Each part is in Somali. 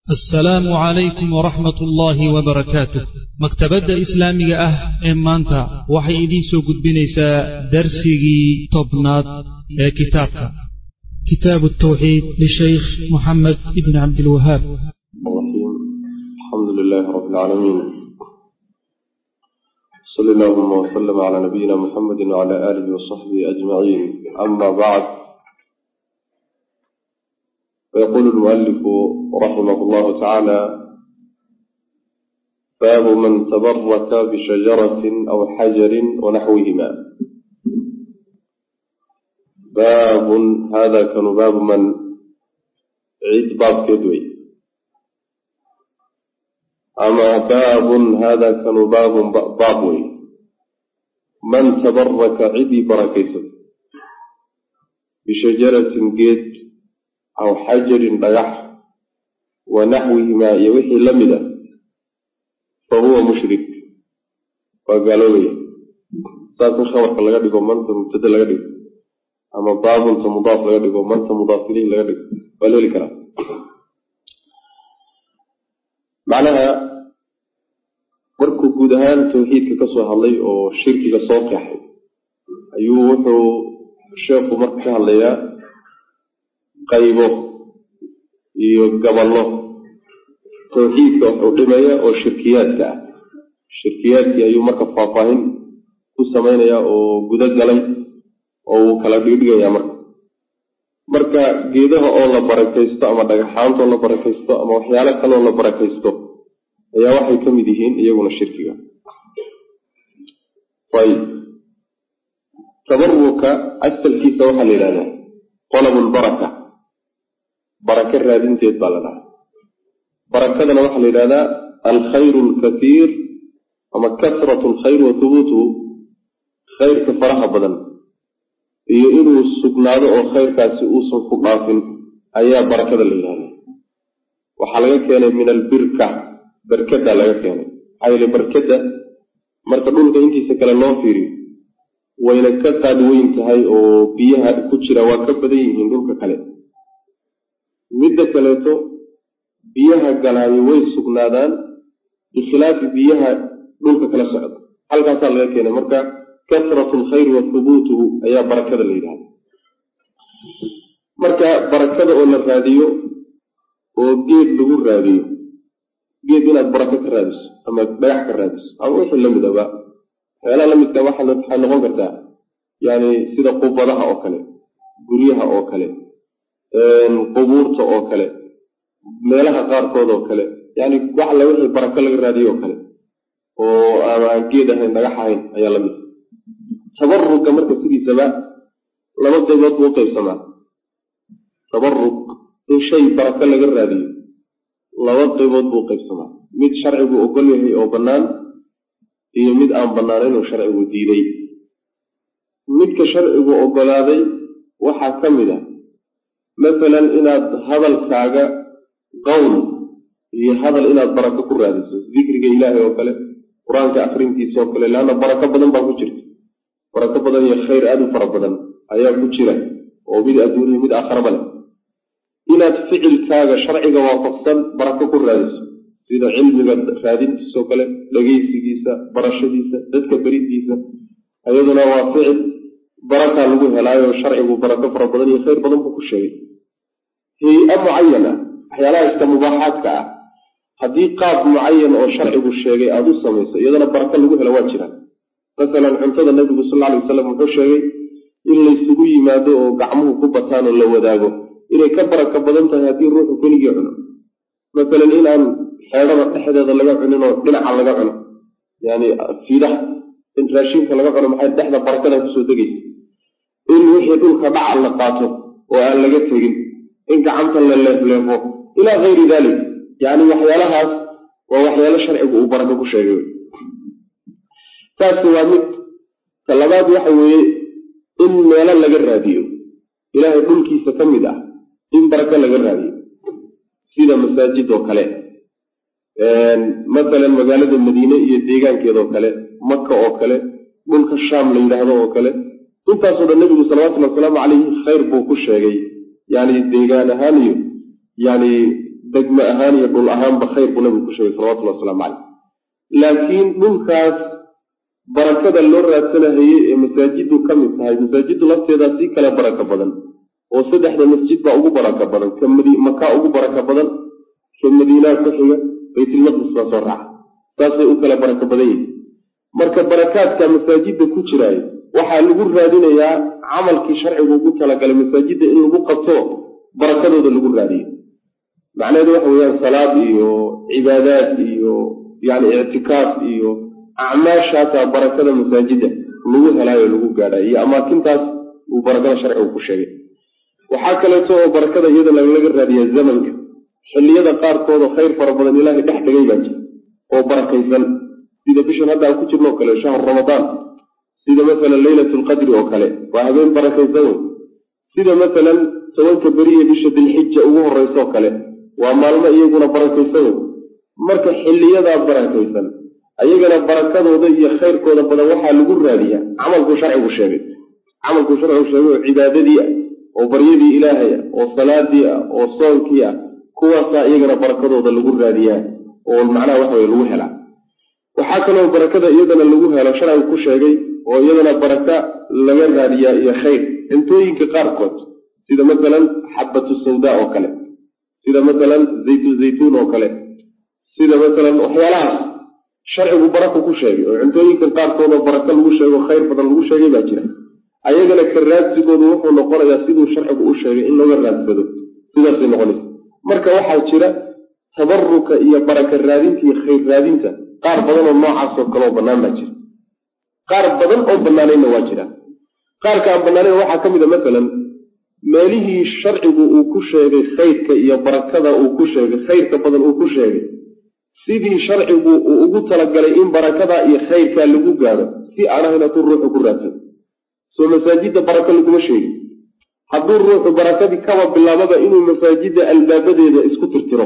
السلام عليكم ورحمة الله وبركاته. مكتبة إسلامية إمانتا وحي إدين سوقد بنيسا درسي طبنات كتابك كتاب التوحيد للشيخ محمد ابن عبد الوهاب. الحمد لله رب العالمين، صلى الله وسلم على نبينا محمد وعلى آله وصحبه أجمعين. أما بعد، فيقول المؤلف رحمه الله تعالى: باب من تبرك بشجرة أو حجر ونحوهما. باب هذا كان باب من عيد باب كدوي، أما باب هذا كان بابوي من تبرك عدي بركيسه بشجرة جيد أو حجر ضيح ونحوهما يوحي لمده فهو مشرك. وقالوا لي ساسن خبرك لغا دغو منت مبتدا لغا دغو اما باب انت مضاف لغا دغو منت مضاف اليه لغا دغو ولي كلام. معناها markuu guud ahaan tawxiidka ka soo hadlay oo shirkiga soo qaxay ayuu wuxuu sheekhu markaa ka hadlayaa qaybo iyo gaballo tawxiidka wuxuu dhimayaa oo shirkiyaadka ah. shirkiyaadkii ayuu marka faahfaahin ku samaynayaa oo guda galay oo uu kala dhigdhigayaa marka geedaha oo la barakaysto ama dhagaxaanta oo la barakaysto ama waxyaalo kale oo la barakaysto ayaa waxay ka mid yihiin iyaguna shirkiga. tabaruka asalkiisa waxaa la yidhahdaa qalabulbaraka, baraka raadinteed baa la dhahaa. barakadana waxaa la yidhahdaa alkhayru alkathiir ama kasratu alkhayr wa thubuutuhu, khayrka faraha badan iyo inuu sugnaado oo khayrkaasi uusan ku dhaafin ayaa barakada la yidhahdaa. waxaa laga keenay min albirka, barkada laga keenay. maxaa yeele barkada marka dhulka intiisa kale loo fiiriyo wayna ka qaad weyn tahay oo biyaha ku jira waa ka badan yihiin dhulka kale. midda kaleeto biyaha galaayo way sugnaadaan bikhilaafi biyaha dhulka kala socda. halkaasaa laga keenay marka kasratu alkhayri wa thubuutuhu ayaa barakada la yidhahda. marka barakada oo la raadiyo oo geed lagu raadiyo, geed inaad barako ka raadiso ama dhagax ka raadiso ama wixii lamid aba waxyaalaha lamidka waxay noqon kartaa yani sida qubadaha oo kale, guryaha oo kale, qubuurta oo kale, meelaha qaarkood oo kale, yani wax la wixii barako laga raadiyo oo kale oo aan geed ahayn dhagax ahayn ayaa lamid. tabaruka marka sidiisaba laba qaybood buu qaybsamaa. tabaruk in shay barako laga raadiyo laba qaybood buu qaybsamaa, mid sharcigu ogol yahay oo bannaan iyo mid aan bannaanayn oo sharcigu diiday. midka sharcigu ogolaaday waxaa ka mid ah masalan inaad hadalkaaga qowl iyo hadal inaad barako ku raadiso, dikriga ilaahay oo kale, qur-aanka akrintiisa oo kale, laanna barako badan baa ku jirta. barako badan iyo khayr aada u fara badan ayaa ku jira oo mid adduun iyo mid aakharaba leh. inaad ficilkaaga sharciga waafaqsan barako ku raadiso sida cilmiga raadintiisa oo kale, dhagaysigiisa, barashadiisa, dadka beridiisa, ayaduna waa ficil barakaa lagu helaayo sharcigu barako fara badan iyo khayr badan buu ku sheegay. hay-a mucayana, waxyaalaha iska mubaaxaadka ah, haddii qaab mucayan oo sharcigu sheegay aada u samayso iyadana barako lagu helo waa jiraan. masalan cuntada nabigu sal alay wasalam wuxuu sheegay in laysugu yimaado oo gacmuhu ku bataan oo la wadaago inay ka barako badan tahay haddii ruuxu keligii cuno. masalan inaan xeedhada dhexdeeda laga cunin oo dhinaca laga cuno, yani fiidaha in raashinka laga cuno maxay dhexda barakada kusoo degaysa. in wixii dhulka dhaca la qaato oo aan laga tegin, in gacanta la leefleefo ilaa hayri dalik. yani waxyaalahaas waa waxyaalo sharcigu uu barako ku sheegay. taasi waa mid. ta labaad waxa weeye in meelo laga raadiyo ilaahay dhulkiisa ka mid ah in barako laga raadiyo, sida masaajid oo kale, masalan magaalada madiine iyo deegaankeeda oo kale, maka oo kale, dhulka shaam la yidhaahdo oo kale. intaasoo dhan nabigu salawatullhi wasalaamu calayhi khayr buu ku sheegay, yani deegaan ahaan iyo yani degma ahaan iyo dhul ahaanba khayr buu nabigu ku sheegay salawatullahi wasalaamu caleyh. laakiin dhulkaas barakada loo raadsanahayey ee masaajiddu ka mid tahay, masaajiddu lafteedaa sii kale baraka badan oo 3 masjid baa ugu baraka badan, ka makaa ugu baraka badan, ka madiinaa ku xiga, baytulmaqdis baa soo raaca, saasay u kala baraka badan yihin. marka barakaadka masaajidda ku jiraay waxaa lagu raadinayaa camalkii sharcigu ugu talagalay masaajidda in lagu qabto barakadooda lagu raadiyo. macnaheedu waxa weeyaan salaad iyo cibaadaad iyo yani ictikaaf iyo acmaashaasaa barakada masaajidda lagu helaayo lagu gaadhayo iyo amaakintaas uu barakada sharcigu ku sheegay. waxaa kaleeto oo barakada iyadana laga raadiyaa zamanka, xilliyada qaarkood oo khayr fara badan ilaahay dhex dhigay baa jira oo barakaysan, sida bishan hadda aan ku jirno oo kale shahru ramadaan, sida masalan laylatulqadri oo kale waa habeen barakaysan wey, sida masalan 10 beriye bisha dilxija ugu horeysa oo kale waa maalmo iyaguna barakaysan wey. marka xiliyadaa barakaysan ayagana barakadooda iyo khayrkooda badan waxaa lagu raadiyaa camalkuu sharcigu sheegay oo cibaadadii ah oo baryadii ilaahay ah oo salaadii ah oo soonkii ah, kuwaasaa iyagana barakadooda lagu raadiyaa oo macnaha waxa weye lagu helaa. waxaa kaloo barakada iyadana lagu helo sharcigu ku sheegay oo iyadana baraka laga raadiyaa iyo khayr cuntooyinka qaarkood, sida masalan xabatu sawdaa oo kale, sida masalan zaytuun oo kale, sida masalan waxyaalahaas sharcigu barako ku sheegay oo cuntooyinkan qaarkood oo baraka lagu sheego khayr badan lagu sheegay baa jira. ayagana ka raadsigoodu wuxuu noqonayaa siduu sharcigu u sheegay in looga raadsado, sidaasay noqonaysa. marka waxaa jira tabaruka iyo baraka raadinta iyo khayr raadinta qaar badan oo noocaas oo kale oo bannaan baa jira, qaar badan oo bannaanayna waa jira. qaarka aan bannaanayn waxaa ka mid a masalan meelihii sharcigu uu ku sheegay khayrka iyo barakada uu ku sheegay khayrka badan uu ku sheegay, sidii sharcigu uu ugu talagalay in barakada iyo khayrkaa lagu gaadho si aan ahayn hadduu ruuxu ku raadsado. soo masaajidda baraka laguma sheegin. hadduu ruuxu barakadii kaba bilaababa inuu masaajidda albaabadeeda isku tirtiro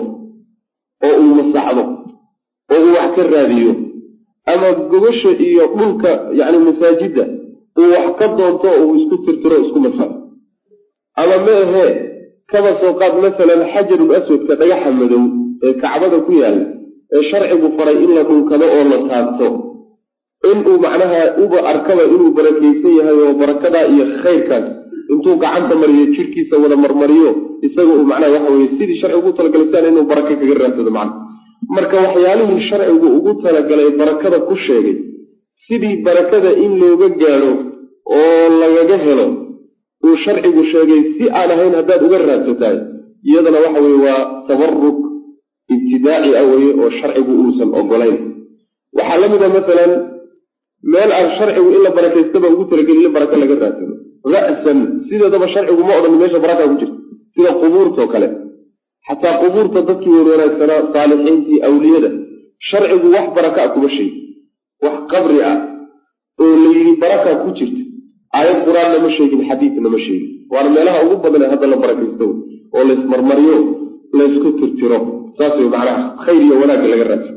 oo uu masaxdo oo uu wax ka raadiyo, ama gobasha iyo dhulka yani masaajidda uu wax ka doonto oo uu isku tirtiro isku masaxo, ama ma ahee kaba soo qaad masalan xajarul aswadka dhagaxa madow ee kacbada ku yaalla ee sharcigu faray in la dhunkado oo la taabto, inuu macnaha uba arkaba inuu barakaysan yahay oo barakadaa iyo khayrkaas intuu gacanta mariyo jirkiisa wada marmariyo isaga uu macnaha waxa weye sidii sharcigu ugu talagalay siaan inuu baraka kaga raadsado macna. marka waxyaalihii sharcigu ugu talagalay barakada ku sheegay sidii barakada in looga gaadho oo lagaga helo uu sharcigu sheegay si aan ahayn haddaad uga raadsatahay, iyadana waxa weye waa tabaruk ibtidaaci ah weye oo sharcigu uusan ogolayn. waxaa la mid a masalan meel aan sharcigu in la barakaystaba ugu talagelin in baraka laga raadsado ra'san, sideedaba sharcigu ma odhan meesha baraka ku jirta, sida qubuurtao kale. xataa qubuurta dadkii wanaagsanaa saalixiintii awliyada sharcigu wax baraka a kuma sheegi, wax qabri ah oo la yidhi baraka ku jirta aayad qur-aanna ma sheegin, xadiidna ma sheegin. waana meelaha ugu badan ee hadda la barakaysto oo laysmarmariyo laysku tirtiro, saas way macnaha khayr iyo wanaagga laga raadsa.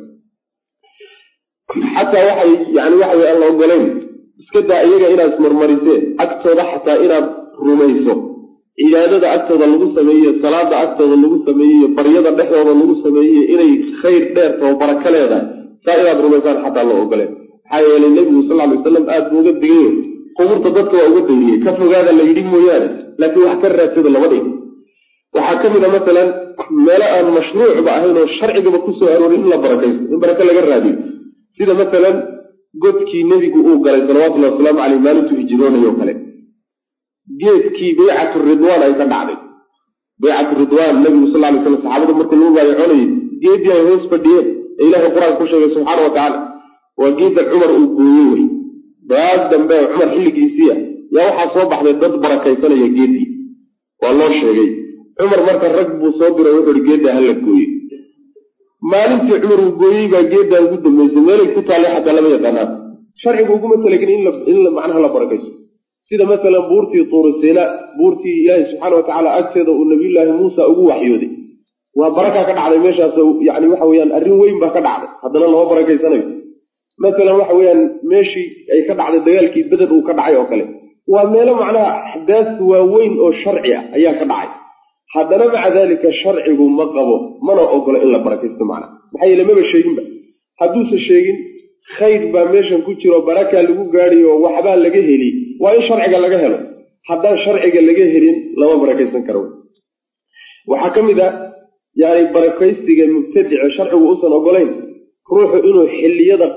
xataa waxay yani waxa way aan la ogolayn iska daa iyaga inaad ismarmarisee agtooda xataa inaad rumayso cibaadada agtooda lagu sameeyey, salaada agtooda lagu sameeyey, baryada dhexdooda lagu sameeyey inay khayr dheerta oo baraka leedahay, saa inaad rumaysaan xataa loo ogoleen. maxaa yeelay nebigu sal ly wasalam aada buu uga digayo, qubuurta dadka waa uga dayriyey, ka fogaada la yidhi mooyaane laakiin wax ka raadsada lama dhig. waxaa ka mid a masalan meelo aan mashruucba ahayn oo sharcigaba kusoo aroorin in la barakaysto, in baraka laga raadiyo, sida masalan godkii nebigu uu galay salawatullahi wasalaamu caleyh maalintuu hijroonayo kale, geedkii baycatu ridwaan ay ka dhacday. baycatu ridwaan nabigu sal lay slam saxaabada markuu lagu baayacoonayay geedii ay hoos fadhiyeen ee ilahay qur-aanka ku sheegay subxaana wa tacaala waa geedda cumar uu gooyey wey. baas dambe oo cumar xilligiisii ah yaa waxaa soo baxday dad barakaysanaya geedii, waa loo sheegay. cumar marka rag buu soo diray wuxuu ihi geeddaa hala gooyey. maalintii cumar uu gooyey baa geeddaa ugu dambeysay, meelay ku taallay xataa lama yaqaanaan. sharcigu uguma talagin in macnaha la barakaysto, sida masalan buurtii tuuru siinaa, buurtii ilaahay subxaana watacaala agteeda uu nabiyullaahi muusa ugu waxyooday, waa barakaa ka dhacday meeshaas, yani waxa weyaan arrin weyn baa ka dhacday, haddana lama barakaysanayo. masalan waxa weyaan meeshii ay ka dhacday dagaalkii beder uu ka dhacay oo kale, waa meelo macnaha axdaas waaweyn oo sharci ah ayaa ka dhacay. haddana maca daalika sharcigu ma qabo mana ogola in la barakaysto macna maxaa yeele maba sheeginba hadduusa sheegin khayr baa meeshan ku jiro barakaa lagu gaadhiyo waxbaa laga heli waa in sharciga laga helo haddaan sharciga laga helin lama barakaysan karo waxaa ka mid a yani barakaystiga mubtadica sharcigu uusan ogolayn ruuxu inuu xilliyada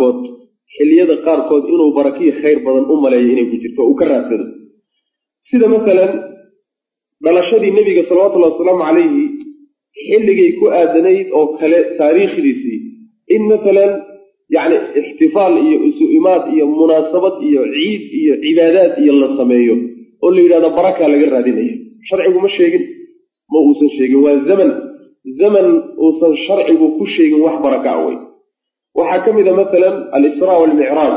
qaarkood inuu barakiyo khayr badan u maleeyo inay ku jirto uu ka raadsado sida masalan dhalashadii nebiga salawatullahi wasalaamu calayhi xilligay ku aadanayd oo kale taariikhdiisii in masalan yacni ixtifaal iyo isu imaad iyo munaasabad iyo ciid iyo cibaadaad iyo la sameeyo oo la yidhahdo barakaa laga raadinaya sharcigu ma sheegin ma uusan sheegin waa zaman uusan sharcigu ku sheegin wax baraka awey waxaa ka mid a masalan al-israa waalmicraaj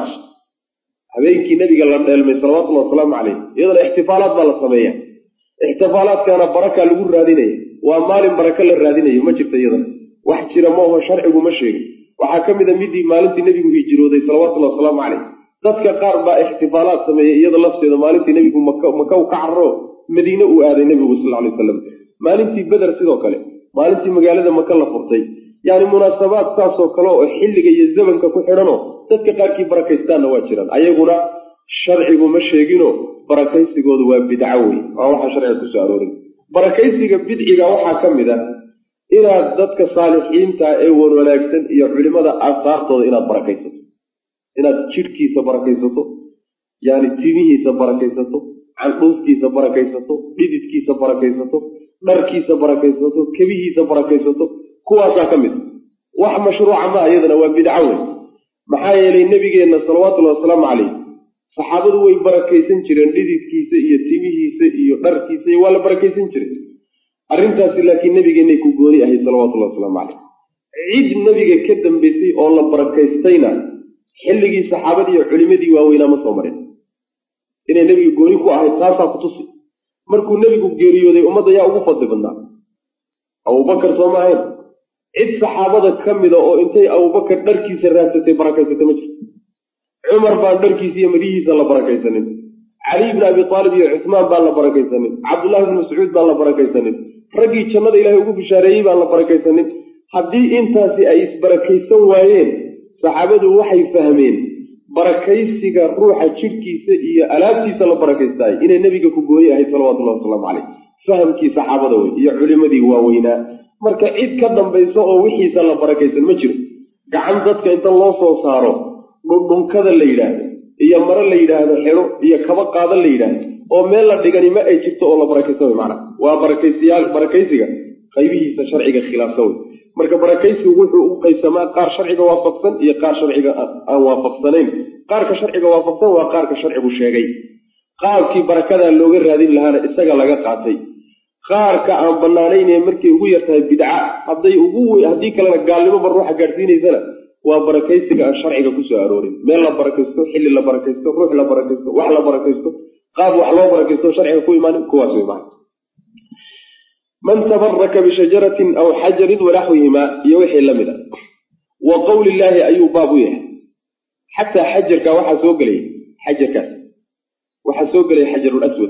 habeenkii nebiga la dheelmay salawatullahi wasalaamu calayh iyadana ixtifaalaad baa la sameeya ixtifaalaadkaana barakaa lagu raadinaya waa maalin baraka la raadinayo ma jirta iyadana wax jira ma oho sharcigu ma sheegin waxaa ka mid a midii maalintii nebigu hijrooday salawatullahi wasalaamu calayh dadka qaar baa ixtifaalaad sameeyey iyada lafteeda maalintii nebigu maka u ka cararo madiine uu aaday nebigu sal alay wasalam maalintii beder sidoo kale maalintii magaalada maka la furtay yani munaasabaad saasoo kale oo xilliga iyo zamanka ku xidhanoo dadka qaarkii barakaystaanna waa jiraan ayaguna sharcigu ma sheegino barakaysigoodu waa bidco wey waa waxaa sharciga kusoo aroorin barakaysiga bidciga waxaa ka mid a inaad dadka saalixiinta ee wanaagsan iyo culimada aasaartooda inaad barakaysato inaad jidhkiisa barakaysato yani timihiisa barakaysato candhuuftiisa barakaysato dhididkiisa barakaysato dharkiisa barakaysato kebihiisa barakaysato kuwaasaa ka mid wax mashruuca ma iyadana waa bidco wey maxaa yeelay nebigeenna salawaatullahi wasalaamu calayh saxaabadu way barakaysan jireen dhididkiisa iyo timihiisa iyo dharkiisa iyo waa la barakaysan jiray arrintaasi laakiin nebigeennay ku gooni ahayd salawatullahi wasalaamu calayh cid nebiga ka dambaysay oo la barakaystayna xilligii saxaabadii iyo culimadii waaweynaa ma soo marin inay nebiga gooni ku ahayd taasaa ku tusi markuu nebigu geeriyooday ummadda yaa ugu fadli badnaa abubakar soo ma ahayn cid saxaabada ka mida oo intay abubakar dharkiisa raadsatay barakaysatay ma jirto cumar baan dharkiisa iyo madihiisa la barakaysanin cali ibni abi aalib iyo cusmaan baan la barakaysanin cabdullahi ibni mascuud baan la barakaysanin raggii jannada ilaahay ugu bishaareeyey baan la barakaysanin haddii intaasi ay isbarakaysan waayeen saxaabadu waxay fahmeen barakaysiga ruuxa jidhkiisa iyo alaabtiisa la barakaystaay inay nebiga ku gooni ahayd salawatullahi wasalaamu calayh fahamkii saxaabada wey iyo culimadii waaweynaa marka cid ka dambayso oo wixiisa la barakaysan ma jiro gacan dadka inta loo soo saaro dhundhunkada la yidhaahdo iyo mare la yidhaahdo xidho iyo kaba qaada la yidhaahdo oo meel la dhigani ma ay jirto oo la barakaysan wey macnaa waa barakaysiga qaybihiisa sharciga khilaafsan wey marka barakaysigu wuxuu u qaybsamaa qaar sharciga waafaqsan iyo qaar sharciga aan waafaqsanayn qaarka sharciga waafaqsan waa qaarka sharcigu sheegay qaabkii barakadaa looga raadin lahaana isaga laga qaatay qaarka aan banaanaynee markay ugu yartahay bidca haddii kalena gaalnimoba ruuxa gaadhsiinaysana waa barakaysiga aan sharciga kusoo aroorin meel la barakaysto xilli la barakaysto ruux la barakaysto wax la barakaysto qaab wax loo barakaysto sharciga ku imaanin kuwaas way macna man tabaraka bishajaratin aw xajarin wanaxwihimaa iyo wixii la mid a wa qowli illaahi ayuu baab u yahay xataa xajarka waxaa soo gelaya xajarkaas waxaa soo gelaya xajarul aswad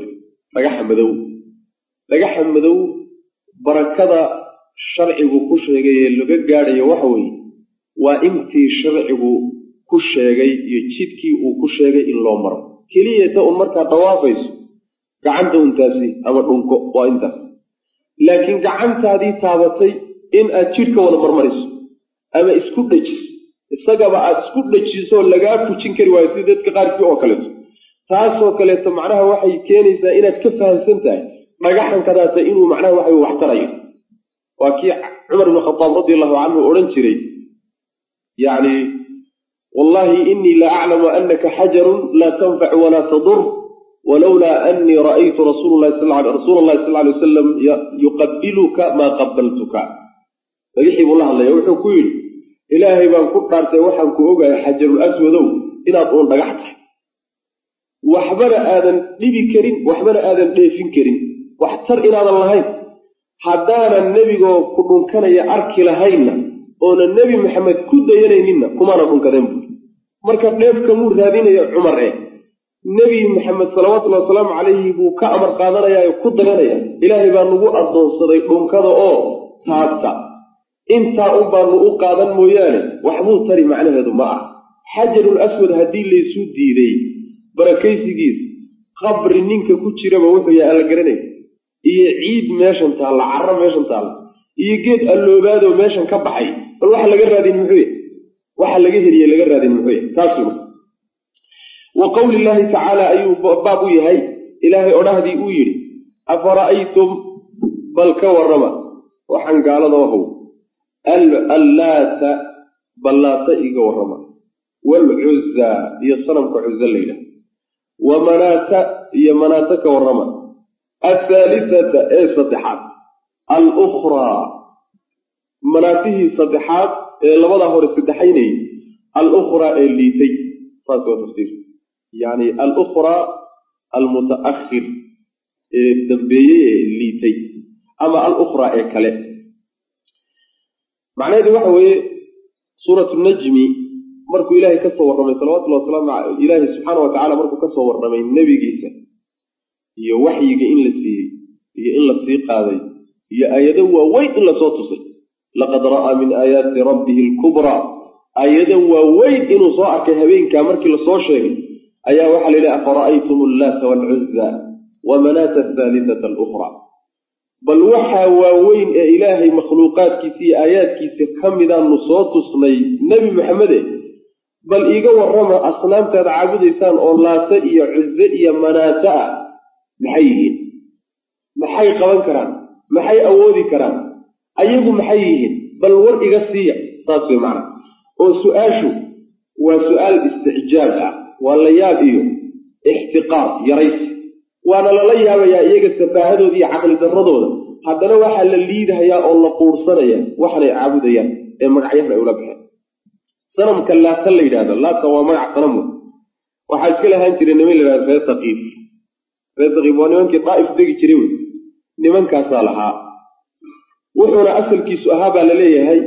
dhagaxa madow barakada sharcigu ku sheegay ee laga gaadhayo waxa weeye waa intii sharcigu ku sheegay iyo jidkii uu ku sheegay in loo maro keliyata un markaad dhawaafayso gacanta untaasi ama dhunko waa intaas laakiin gacantaadii taabatay in aad jidhka wada marmariso ama isku dhejiso isagaba aad isku dhejiso lagaa fujin kari waayo sida dadka qaarkii oo kaleeto taasoo kaleeto macnaha waxay keenaysaa inaad ka fahamsan tahay dhagaxankadaasa inuu macnaha waxa wax tarayo waa kii cumar ibn khataab radiallahu canhu odhan jiray yacni wallahi inii la aclamu anaka xajarun laa tanfac walaa tadur walowlaa anii ra'aytu rasuula allahi sal alay wasalam yuqabiluka maa qabaltuka magixii buu la hadlaya wuxuu ku yidhi ilaahay baan ku dhaartay waxaan ku ogahay xajarul aswadow inaad uun dhagax tahay waxbana aadan dhibi karin waxbana aadan dheefin karin wax tar inaadan lahayn haddaanan nebigoo ku dhunkanaya arki lahaynna oonan nebi maxamed ku dayanayninna kumaana dhunkadeen buuri marka dheefkamuu raadinaya cumar nebi maxamed salawaatullahi wasalaamu calayhi buu ka amar qaadanayaa ku daganaya ilaahay baa nagu addoonsaday dhunkada oo taabta intaa un baanu u qaadan mooyaane waxbuu tari macnaheedu ma ah xajarul aswad haddii laysu diiday barakaysigiis qabri ninka ku jiraba wuxuu yahay alla garanay iyo ciid meeshan taalla carro meeshan taalla iyo geed alloobaadoo meeshan ka baxay bal waxa laga raadin muxuu yahay waxa laga heliye laga raadin muxuu yahay taas wa qowli llaahi tacaala ayuu baab u yahay ilaahay odhahdii uu yidhi afara'aytum bal ka warrama waxaan gaalada ahow allaata ballaata iga warrama waalcuzza iyo sanamka cuzza la yidhaah wa manaata iyo manaata ka warrama athaalithata ee saddexaad alukhraa manaatihii saddexaad ee labadaa hore saddexaynayay alukhraa ee liitay saas waa tafsiir yacni alukhraa almuta'akhir ee dambeeyey ee liitay ama alukhraa ee kale macnaheedu waxa weeye suuratu najmi markuu ilaahay ka soo warramay salawatullahi wasalaamu caleyh ilaahay subxaana wa tacala markuu ka soo warramay nebigiisa iyo waxyiga in la siiyey iyo in la sii qaaday iyo aayado waaweyn in lasoo tusay laqad ra'aa min aayaati rabbihi alkubraa aayado waaweyn inuu soo arkay habeenkaa markii lasoo sheegay ayaa waxaa la yidhaha afara'aytum allaata waalcuzza wa manaata athaalithata alukhraa bal waxaa waaweyn ee ilaahay makhluuqaadkiisa iyo aayaadkiisa ka midaanu soo tusnay nebi maxamede bal iiga warrama asnaamtaad caabudaysaan oo laata iyo cuzze iyo manaata ah maxay yihiin maxay qaban karaan maxay awoodi karaan ayagu maxay yihiin bal war iga siiya saas way macna oo su-aashu waa su-aal isticjaab ah waa la yaab iyo ixtiqaar yaraysi waana lala yaabayaa iyaga safaahadooda iyo caqli darradooda haddana waxaa la liidahayaa oo la quursanaya waxanay caabudayaan ee magacyahan ay ula baxeen sanamka laata la yidhahdo laata waa magac sanam waxaa iska lahaan jiray niman la yidhahdo reer taqiif waa nimankii daa'if degi jiray wey nimankaasaa lahaa wuxuuna asalkiisu ahaa baa la leeyahay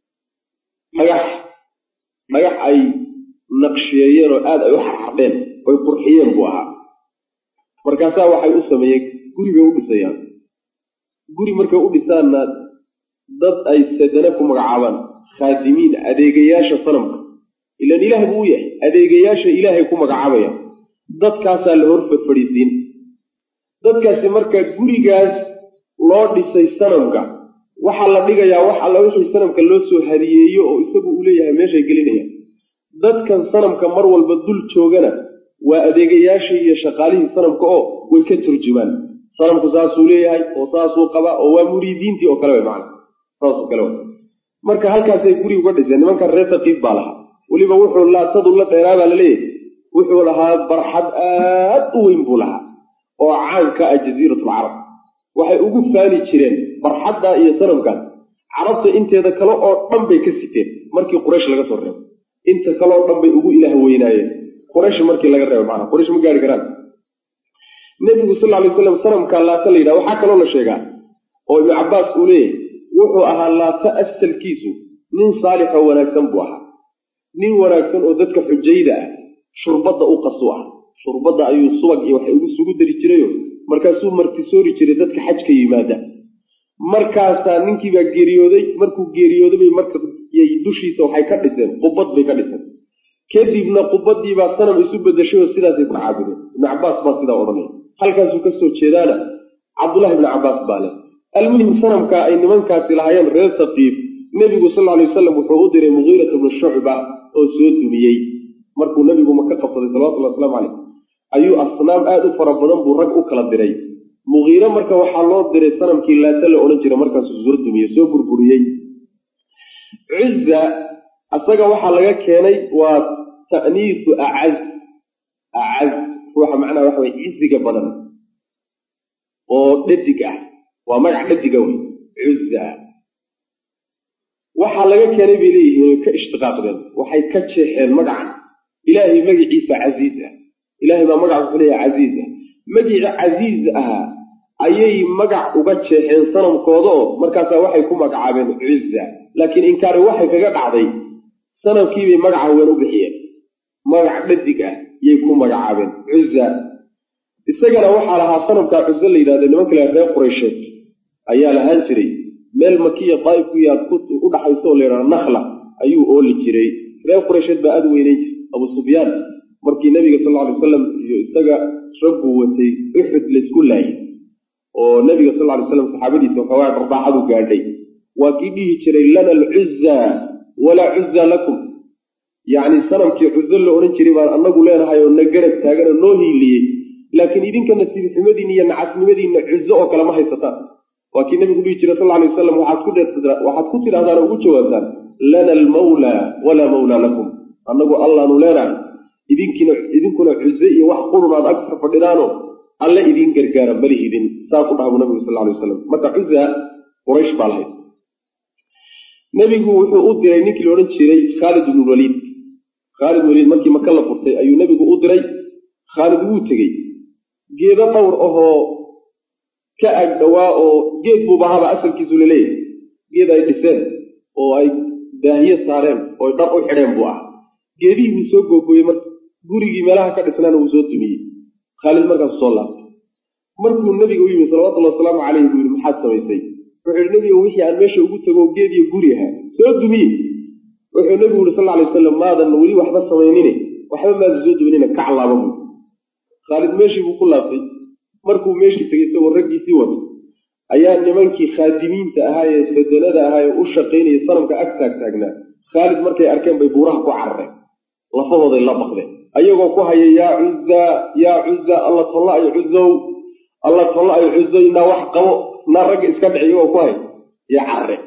dhagax ay naqshiyeeyeen oo aada ay u xarxadheen oy qurxiyeen buu ahaa markaasaa waxay u sameeyeen guribay u dhisayaan guri markay u dhisaanna dad ay sadana ku magacaabaan khaadimiin adeegayaasha sanamka ilaan ilaah buu u yahay adeegayaasha ilaahay ku magacaabayaan dadkaasaa la hor fadhiisiin dadkaasi marka gurigaas loo dhisay sanamka waxaa la dhigayaa wax alla wixii sanamka loo soo hadiyeeyo oo isagu uu leeyahay meeshay gelinayaan dadkan sanamka mar walba dul joogana waa adeegayaashii iyo shaqaalihii sanamka oo way ka turjumaan sanamku saasuu leeyahay oo saasuu qabaa oo waa muriidiintii oo kale way macna saasoo kale way marka halkaasay guri uga dhiseen nimankan reer taqiif baa lahaa weliba wuxuu laatadu la dheeraa baa la leeyahay wuxuu lahaa barxad aad u weyn buu lahaa oo caan ka ah jasiiratulcarab waxay ugu faani jireen barxaddaa iyo sanamkaas carabta inteeda kale oo dhan bay ka siteen markii quraysh laga soo reebo inta kale oo dhan bay ugu ilaah weynaayeen quraysh markii laga reebo macnaa quraysh ma gaari karaan nebigu sal lla alay waslam sanamkaa laata la yidhaha waxaa kaloo la sheegaa oo ibnu cabbaas uu leeyahay wuxuu ahaa laata asalkiisu nin saalixoo wanaagsan buu ahaa nin wanaagsan oo dadka xujayda ah shurbadda u qasu ah shurbadda ayuu subag iyo waxay ugu sugu dari jirayo markaasuu martisoori jiray dadka xajka yimaada markaasaa ninkiibaa geeriyooday markuu geeriyooday bay marka dushiisa waxay ka dhiseen qubad bay ka dhiseen kadibna qubadiibaa sanam isu bedashay oo sidaasay ku caabudeen ibnu cabbaas baa sidaa odhanaya halkaasuu ka soo jeedaana cabdullahi ibnu cabbaas baa leh almuhim sanamka ay nimankaasi lahaayeen reer taqiif nebigu sal alay wasalam wuxuu u diray mugiirata bnu shucba oo soo dumiyey markuu nebigu maka qabsaday salawatullahi waslamu caleyh ayuu asnaam aada u fara badan buu rag u kala diray mugiire marka waxaa loo diray sanamkii laata la odhan jira markaasuu soo dumiyey soo burburiyey cuzza asaga waxaa laga keenay waa ta'niisu acaz ruuxa macnaha waxa way ciziga badan oo dhadig ah waa magac dhadiga wey cuzza waxaa laga keenay bay leeyihiin ka ishtiqaaqdeen waxay ka jeexeen magacan ilaahay magaciisa casiiz ah ilaahay baa magac wuxuu leeyahay casiiz ah magicii casiiz ahaa ayay magac uga jeexeen sanamkooda oo markaasaa waxay ku magacaabeen cuzza laakiin inkaari waxay kaga dhacday sanamkiibay magaca haween u bixiyeen magac dhadig ah يكون مجعابين عزة إستجنا وحى لها صنم كعزة اللي إذا نمك لها غير قريشات أيها الهانجري مال مكية طائف ويا كنت أوضح يسول لنا النخلة أيوه أول الجري غير قريشات بقى وينيج أبو سفيان مركي النبي صلى الله عليه وسلم استجا ربه وتي إحد لسكول لاي والنبي صلى الله عليه وسلم صحابتي سوحوات ربع عدو قاعدين وكيدي جري لنا العزة ولا عزة لكم يعني صنم كي عزة اللي أورنجري بان أنا أقول لنا هاي ونجرت تاجر نوهي لي لكن إذا كان نسيب حمدين ينعس مدين عزة أو كلام هاي ستان وكي النبي يقول صلى الله عليه وسلم وحد كتير هذا وجه وزن لنا المولى ولا مولى لكم أنا أقول الله نولنا إذا كنا عزة وحقولنا أكثر فدلانه الله إذن قرقارا بلي إذن ساقطها النبي صلى الله عليه وسلم متى عزة قريش بالله نبي هو أدري نيك لورن شري خالد بن الوليد مركي مكلا فرتي أيو نبي هو أدري خالد هو تجي جيدا طور كأجدواء جيد مباهبة أصل كيسولي جيدا يدفن أو أي داهية صارم أو يطرقوا حرام بوا جيدي مسوق بويمر قولي جمالها كأسنان وزود دمي خالد مركز صلى مركو النبي قوي صلى الله عليه عليه يقول محاسة ويسي وحي النبي وحي عن ماشي وقلت له جيد يقوليها زود دمي وحي النبي صلى الله عليه وسلم ماذا نولي وحبا صمينيني وحبا ما زود مننا كعلا بابو خالد ماشي بكل لطي مركو ماشي تجيسه والرجي سوى أيام نمانكي خادمين تأهاي سدنة أهاي وشقين يصنم كأكتاك تاقنا خالد مركي أركان بيبوراه كعرة لفظ الله بقده أيها كوها يا عزة الله طلع عزة إنا وحقه نارك إسكاد أيها كوها يا عرة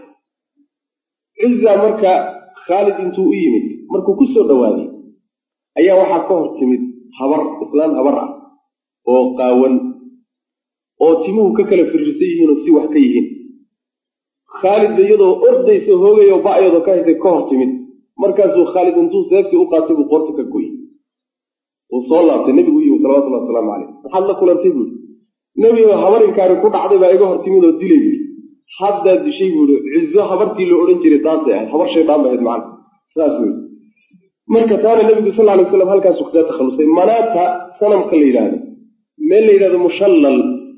عزة مركا خالد انتو إيمي مركو كسر دواني أيها وحقه تمد خبر إسلام خبره oo qaawan oo timuhu ka kala fiirsayihiin oo si wax ka yihiin Khalid iyadoo ordayso hoogayo baayado ka hayay ka hortimid markaasuu Khalid intuu seefti u qaatay uu qorta ka gooyay oo soo laabtay nabigu sallallahu alayhi wasallam waxaan la kulantay buu nabiga habarin kaari ku dhacday baa iga hortimid oo dilay hadda dishay buu cizo habartii loo oran jiray taasay habar sheedan baad macaan saas weey marka taana nabigu sallallahu alayhi wasallam halkaas uu ka takhalusay manata sanamka la yiraahdo meel la yiraahdo mushallal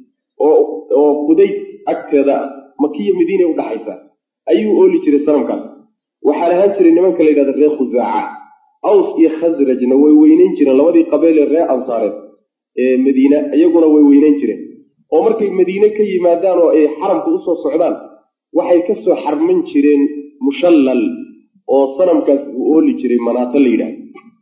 oo quday agteeda makiya madiina u dhaxaysa ayuu ooli jiray sanamkaas waxa la jiray nimanka la yiraahdo reer khuzaaca aws iyo khazrajna way weynayn jireen labadii qabeel ee reer ansaareed ee madiina ayaguna way weynayn jireen oo markay madiina ka yimaadaan oo ay xaramka u soo socdaan waxay ka soo xarman jireen mushallal oo sanamkaas uu ooli jiray manaata la yiraahdo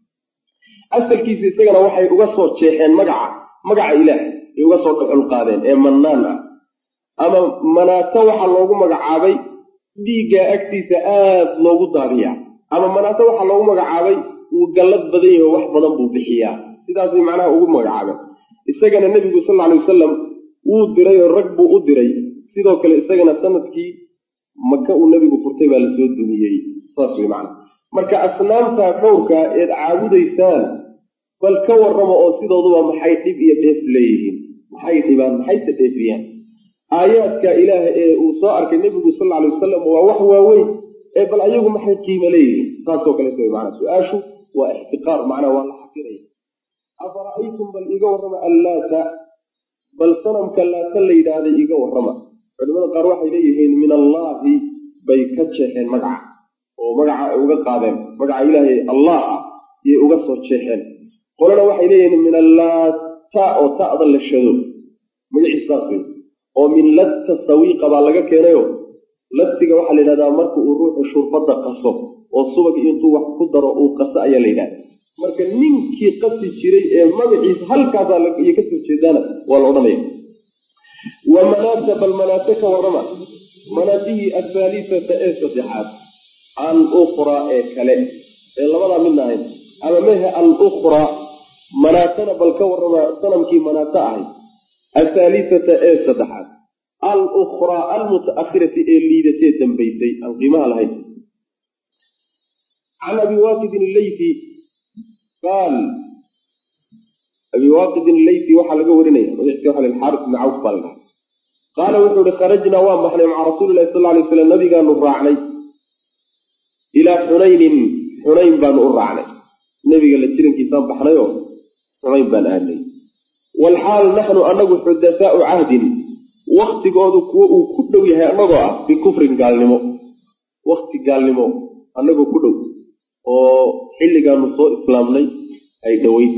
asalkiisa isagana waxay uga soo jeexeen magaca ilaahay ay uga soo dhuxul qaadeen ee mannaan ama manaata waxa loogu magacaabay dhiiga agtiisa aad loogu daadiyaa ama manaata waxa loogu magacaabay uu galad badan yahay wax badan buu bixiyaa sidaas ay macnaha ugu magacaabeen isagana nabigu sallallahu alayhi wasallam uu diray oo rag buu u diray sidoo kale isagana sanadkii maka uu nabigu furtay baa la soo dumiyay saas way macnaha marka asnaamta dhowrka ee caabudaysaan bal ka warramo oo sidooduba maxay dhib iyo dheef leeyihiin maxay dhibaan maxay saddeefiyaan aayaadka ilaahay ee uu soo arkay nabigu sallallahu alayhi wasallam waa wax waaweyn ee bal ayagu maxay qiimo leeyihiin saasoo kale soo macna su'aashu waa ihtiqaar macna waa la xaqiraya afara'aytum bal iga warrama allata bal sanamka la yiraahdo iga warrama culimada qaar waxay leeyihiin min allahi bay ka jeexeen magaca oo magaca uga qaadeen magaca ilaahay allah iyo uga soo jeexeen qolana waxay leeyihiin min allata oo ta'da la shado magaciisa oo min latta sawiqa baa laga keenayo latiga waxa la yiraahdaa marka uu ruuxu shurbada qaso oo subag intuu wax ku daro uu qaso ayaa la yiraahdaa marka ninkii qasi jiray ee magaciisa halkaas la iyo ka soo jeedana waa la odhanayaa wa manata bal manataka warama manatihi athalisata as-sadhat al-ukhra ee kale ee labada midna ahayd ama mehe al-ukhra manatana bal ka warama sanamkii manata ahayd athalisata as-sadhat al-ukhra al-mutaakhirati liidati dambaysay an qiimaha lahayd عن أبي واقد الليثي قال أبي واقد الليثي وحل قورني ويحكي وحل الحارث بن عوف قال وحول خرجنا وامحنا مع رسول الله صلى الله عليه وسلم النبي قال نرعني إلى حنين بان أرعني النبي قال لتلين كتاب بحنا يوم samayn baan aadnay walxaal naxnu anagu xudathaau cahdin waktigoodu kuwo uu ku dhow yahay annagoo ah bikufrin gaalnimo wakti gaalnimo annagoo ku dhow oo xilligaanu soo islaamnay ay dhoweyd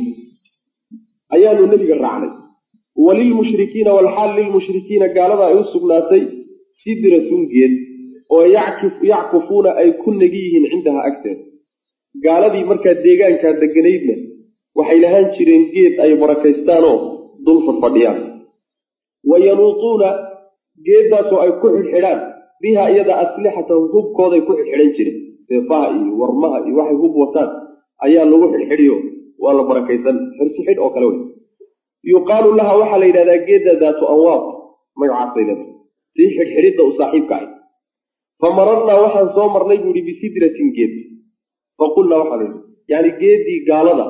ayaanu nebiga raacnay walilmushrikiina walxaal lilmushrikiina gaalada ay u sugnaatay sidratun geed oo yackufuuna ay ku negi yihiin cindaha agteeda gaaladii markaa deegaankaa deganaydna waxay lahaan jireen geed ay barakaystaanoo dul fadhiyaan wayanuutuuna geeddaasoo ay ku xidhxidhaan biha iyada aslixatahum hubkooday ku xidxidhan jireen seefaha iyo warmaha iyo waxay hub wataan ayaa lagu xidhxidhiyo waa la barakaysan xirsi xidh oo kale wey yuqaalu laha waxaa la yidhahdaa geedda daatu anwaad magacaasay leedahay sii xidhxidhidda u saaxiibka ahy famararnaa waxaan soo marnay buu ihi bisidratin geed faqulnaa waxaa la yidhi yani geeddii gaalada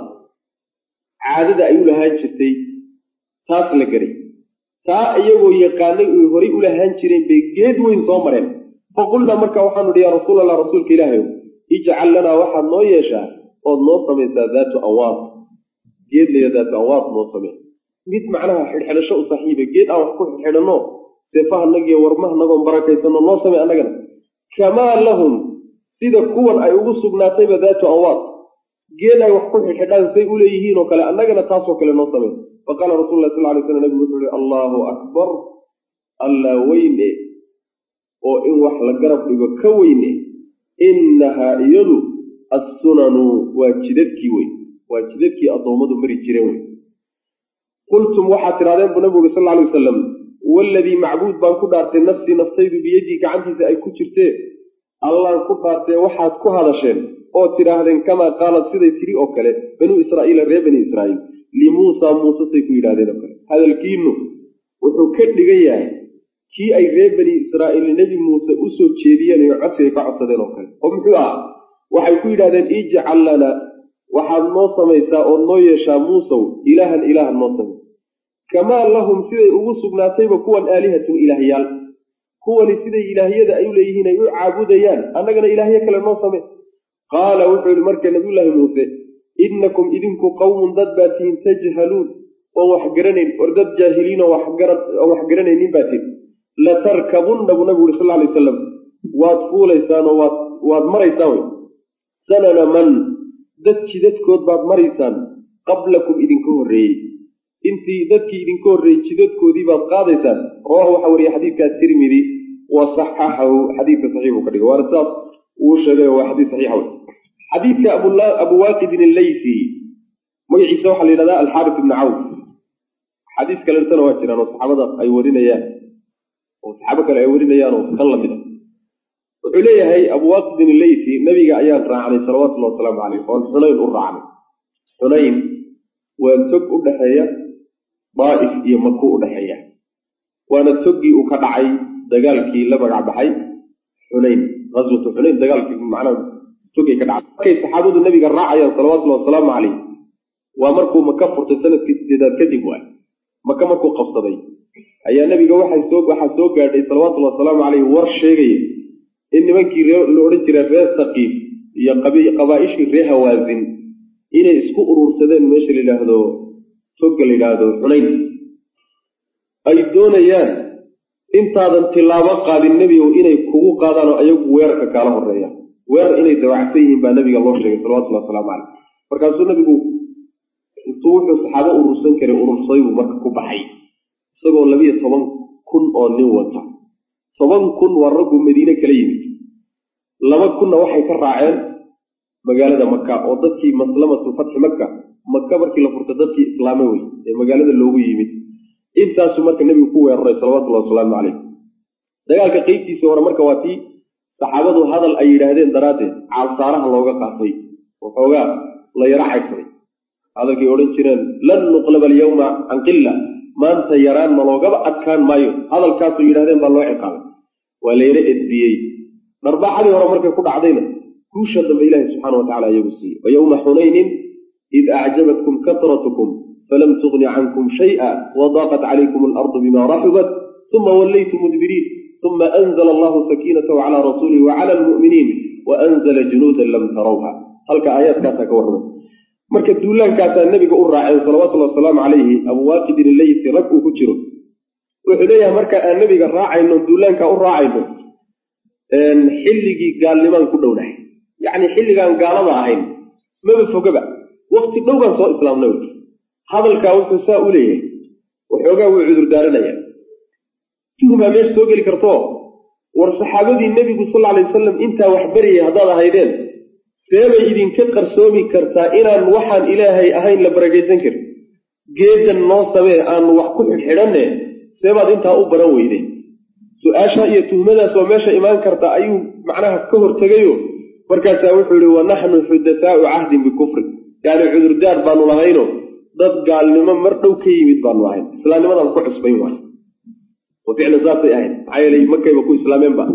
caadada ay u lahaan jirtay taas la garay taa iyagoo yaqaanay oy horay u lahaan jireen bay geed weyn soo mareen faqulnaa marka waxaanu idhi yaa rasuul allah rasuulka ilaahayow ijcal lanaa waxaad noo yeeshaa ood noo samaysaa daatu anwaad geed laya daatu anwaad noo samey mid macnaha xidhxidhasho u saaxiiba geed aan wax ku xidhxidhanno seefahanagiyo warmahanagoon barakaysanno noo samey annagana kamaa lahum sida kuwan ay ugu sugnaatayba daatu anwaad geed ay wax ku xidhxidhaan say u leeyihiin oo kale annagana taasoo kale noo samey faqaala rasul lah sal lay slam nabigu wuxuu ihi allaahu akbar allaa weyne oo in wax la garab dhigo ka weyne innahaa iyadu assunanu waa jidadkii wey waa jidadkii addoommadu mari jireen wey qultum waxaad tidhahdeen buu nabigu uri sal lay wasalam waaladii macbuud baan ku dhaartay nafsii naftaydu biyadii gacantiisa ay ku jirtee allaan ku dhaartee waxaad ku hadasheen oo tidhaahdeen kamaa qaalad siday tidhi oo kale banuu israa'iila reer bani israa'iil limuusaa muusesay ku yidhahdeen oo kale hadalkiinu wuxuu ka dhigan yahay kii ay reer bani israa'iil nebi muuse u soo jeediyeen iyo codsigay ka codsadeen oo kale oo muxuu ahaa waxay ku yidhahdeen ijcal lanaa waxaad noo samaysaa ood noo yeeshaa muusow ilaahan ilaahan noo samay kamaa lahum siday ugu sugnaatayba kuwan aalihatun ilaahyaal kuwani siday ilaahyada ay u leeyihiin ay u caabudayaan annagana ilaahyo kale noo samey qaala wuxuu yihi marka nabiyullaahi muuse innakum idinku qawmun dad baa tihin tajhaluun oon wax garanayn war dad jaahiliin oo wax garanaynin baa tihin latarkabunna buu nabigu yuri sal lla alay wasalam waad fuulaysaan oo waad maraysaan wey sanana man dad jidadkood baad maraysaan qablakum idinka horreeyey intii dadkii idinka horreeyey jidadkoodii baad qaadaysaan rawahu waxaa wariye xadiidkaa tirmidi wa saxaxahu xadiidka saxiixu ka dhigay waana sidaas uu sheegay waa xadiid saxiixa wey xadiidka abu waaqidin allayfi magaciisa waxaa la yidhahdaa alxaaris ibni cawf xadiis kaleetana waa jiraan oo saxaabada ay warinayaan oo saxaabo kale ay warinayaan oo kan lamid a wuxuu leeyahay abu waaqidin allayfi nabiga ayaan raacnay salawatullahi wasalaamu caleyh oon xunayn u raacnay xunayn waa tog u dhexeeya daa'if iyo maku u dhexeeya waana toggii uu ka dhacay dagaalkii la magac baxay xunayn qaswatu xunayn dagaalkii macnaha togay ka dhacay markay saxaabadu nabiga raacayaan salawatullahi wasalaamu caleyh waa markuu maka furtay sanadkii 8 kadib waay maka markuu qabsaday ayaa nabiga waxaa soo gaadhay salawatullahi wasalaamu caleyh war sheegaya in nimankii la odhan jiray reer saqiif iyo qabaa'ishii reer hawaazin inay isku urursadeen meesha la yidhaahdo togga la yidhaahdo xunayn ay doonayaan intaadan tilaabo qaadin nebigow inay kugu qaadaan oo ayagu weerarka kaala horeeyaan weerar inay dawacsan yihiin baa nabiga loo sheegay salawatullahi wasalaamu caleyh markaasuu nabigu intuu wuxuu saxaabo urursan karay urursaday buu marka ku baxay isagoo 12,000 oo nin wata 10,000 waa raggu madiine kala yimid 2,000 waxay ka raaceen magaalada maka oo dadkii maslamatu fatxi maka markii la furtay dadkii islaamay wey ee magaalada loogu yimid intaasuu marka nebigu ku weeraray salawatullahi wasalaamu caleyh dagaalka qeybtiisii hore marka waa tii saxaabadu hadal ay yidhaahdeen daraaddeed caalsaaraha looga qaatay waxoogaa la yaro caydsaday hadalkay odhan jireen lan nuqlaba alyawma can qilla maanta yaraan ma loogaba adkaan maayo hadalkaasoo yidhahdeen baa loo ciqaabay waa la yaro edbiyey dharbaaxadii hore markay ku dhacdayna guusha dambe ilaahi subxaana wa tacala iyagu siiyey wa yowma xunaynin id acjabatkum kasratukum falam tugni cankum shay'a wadaaqat calaykum alardu bima raxubat uma wallaytum mudbiriin uma anzla allahu sakiinatahu cala rasuulihi wacala almu'miniin waanzla junuudan lam tarawha halka aayaadkaasaa ka warramay marka duulaankaasaa nabiga u raaceen salawaatullahi wasalaamu calayhi Abu Waaqid al-Laythi rag uu ku jiro wuxuu leeyahay marka aan nabiga raacayno duulaanka u raacayno xilligii gaalnimaan ku dhownahay yacni xilligaan gaalada ahayn maba fogaba waqti dhow baan soo islaamnay hadalkaa wuxuu saa u leeyahay waxoogaa wuu cudur daaranayaa tuhmaa meesha soo geli karto war saxaabadii nebigu sal alay wasalam intaa wax bariyay haddaad ahaydeen seebay idinka qarsoomi kartaa inaan waxaan ilaahay ahayn la barakaysan karin geedan noo samee aan wax ku xidhxidhanne seebaad intaa u baran weyday su-aashaa iyo tuhmadaas oo meesha imaan karta ayuu macnaha ka hortegayo markaasaa wuxuu yihi wanaxnu xudathaau cahdin bikufri yani cudurdaar baanu lahayno dad gaalnimo mar dhow ka yimid baanu ahayn islaamnimadaan ku cusbayn waay oo ficlan saasay ahayd maxaa yeelay markayba ku islaameenba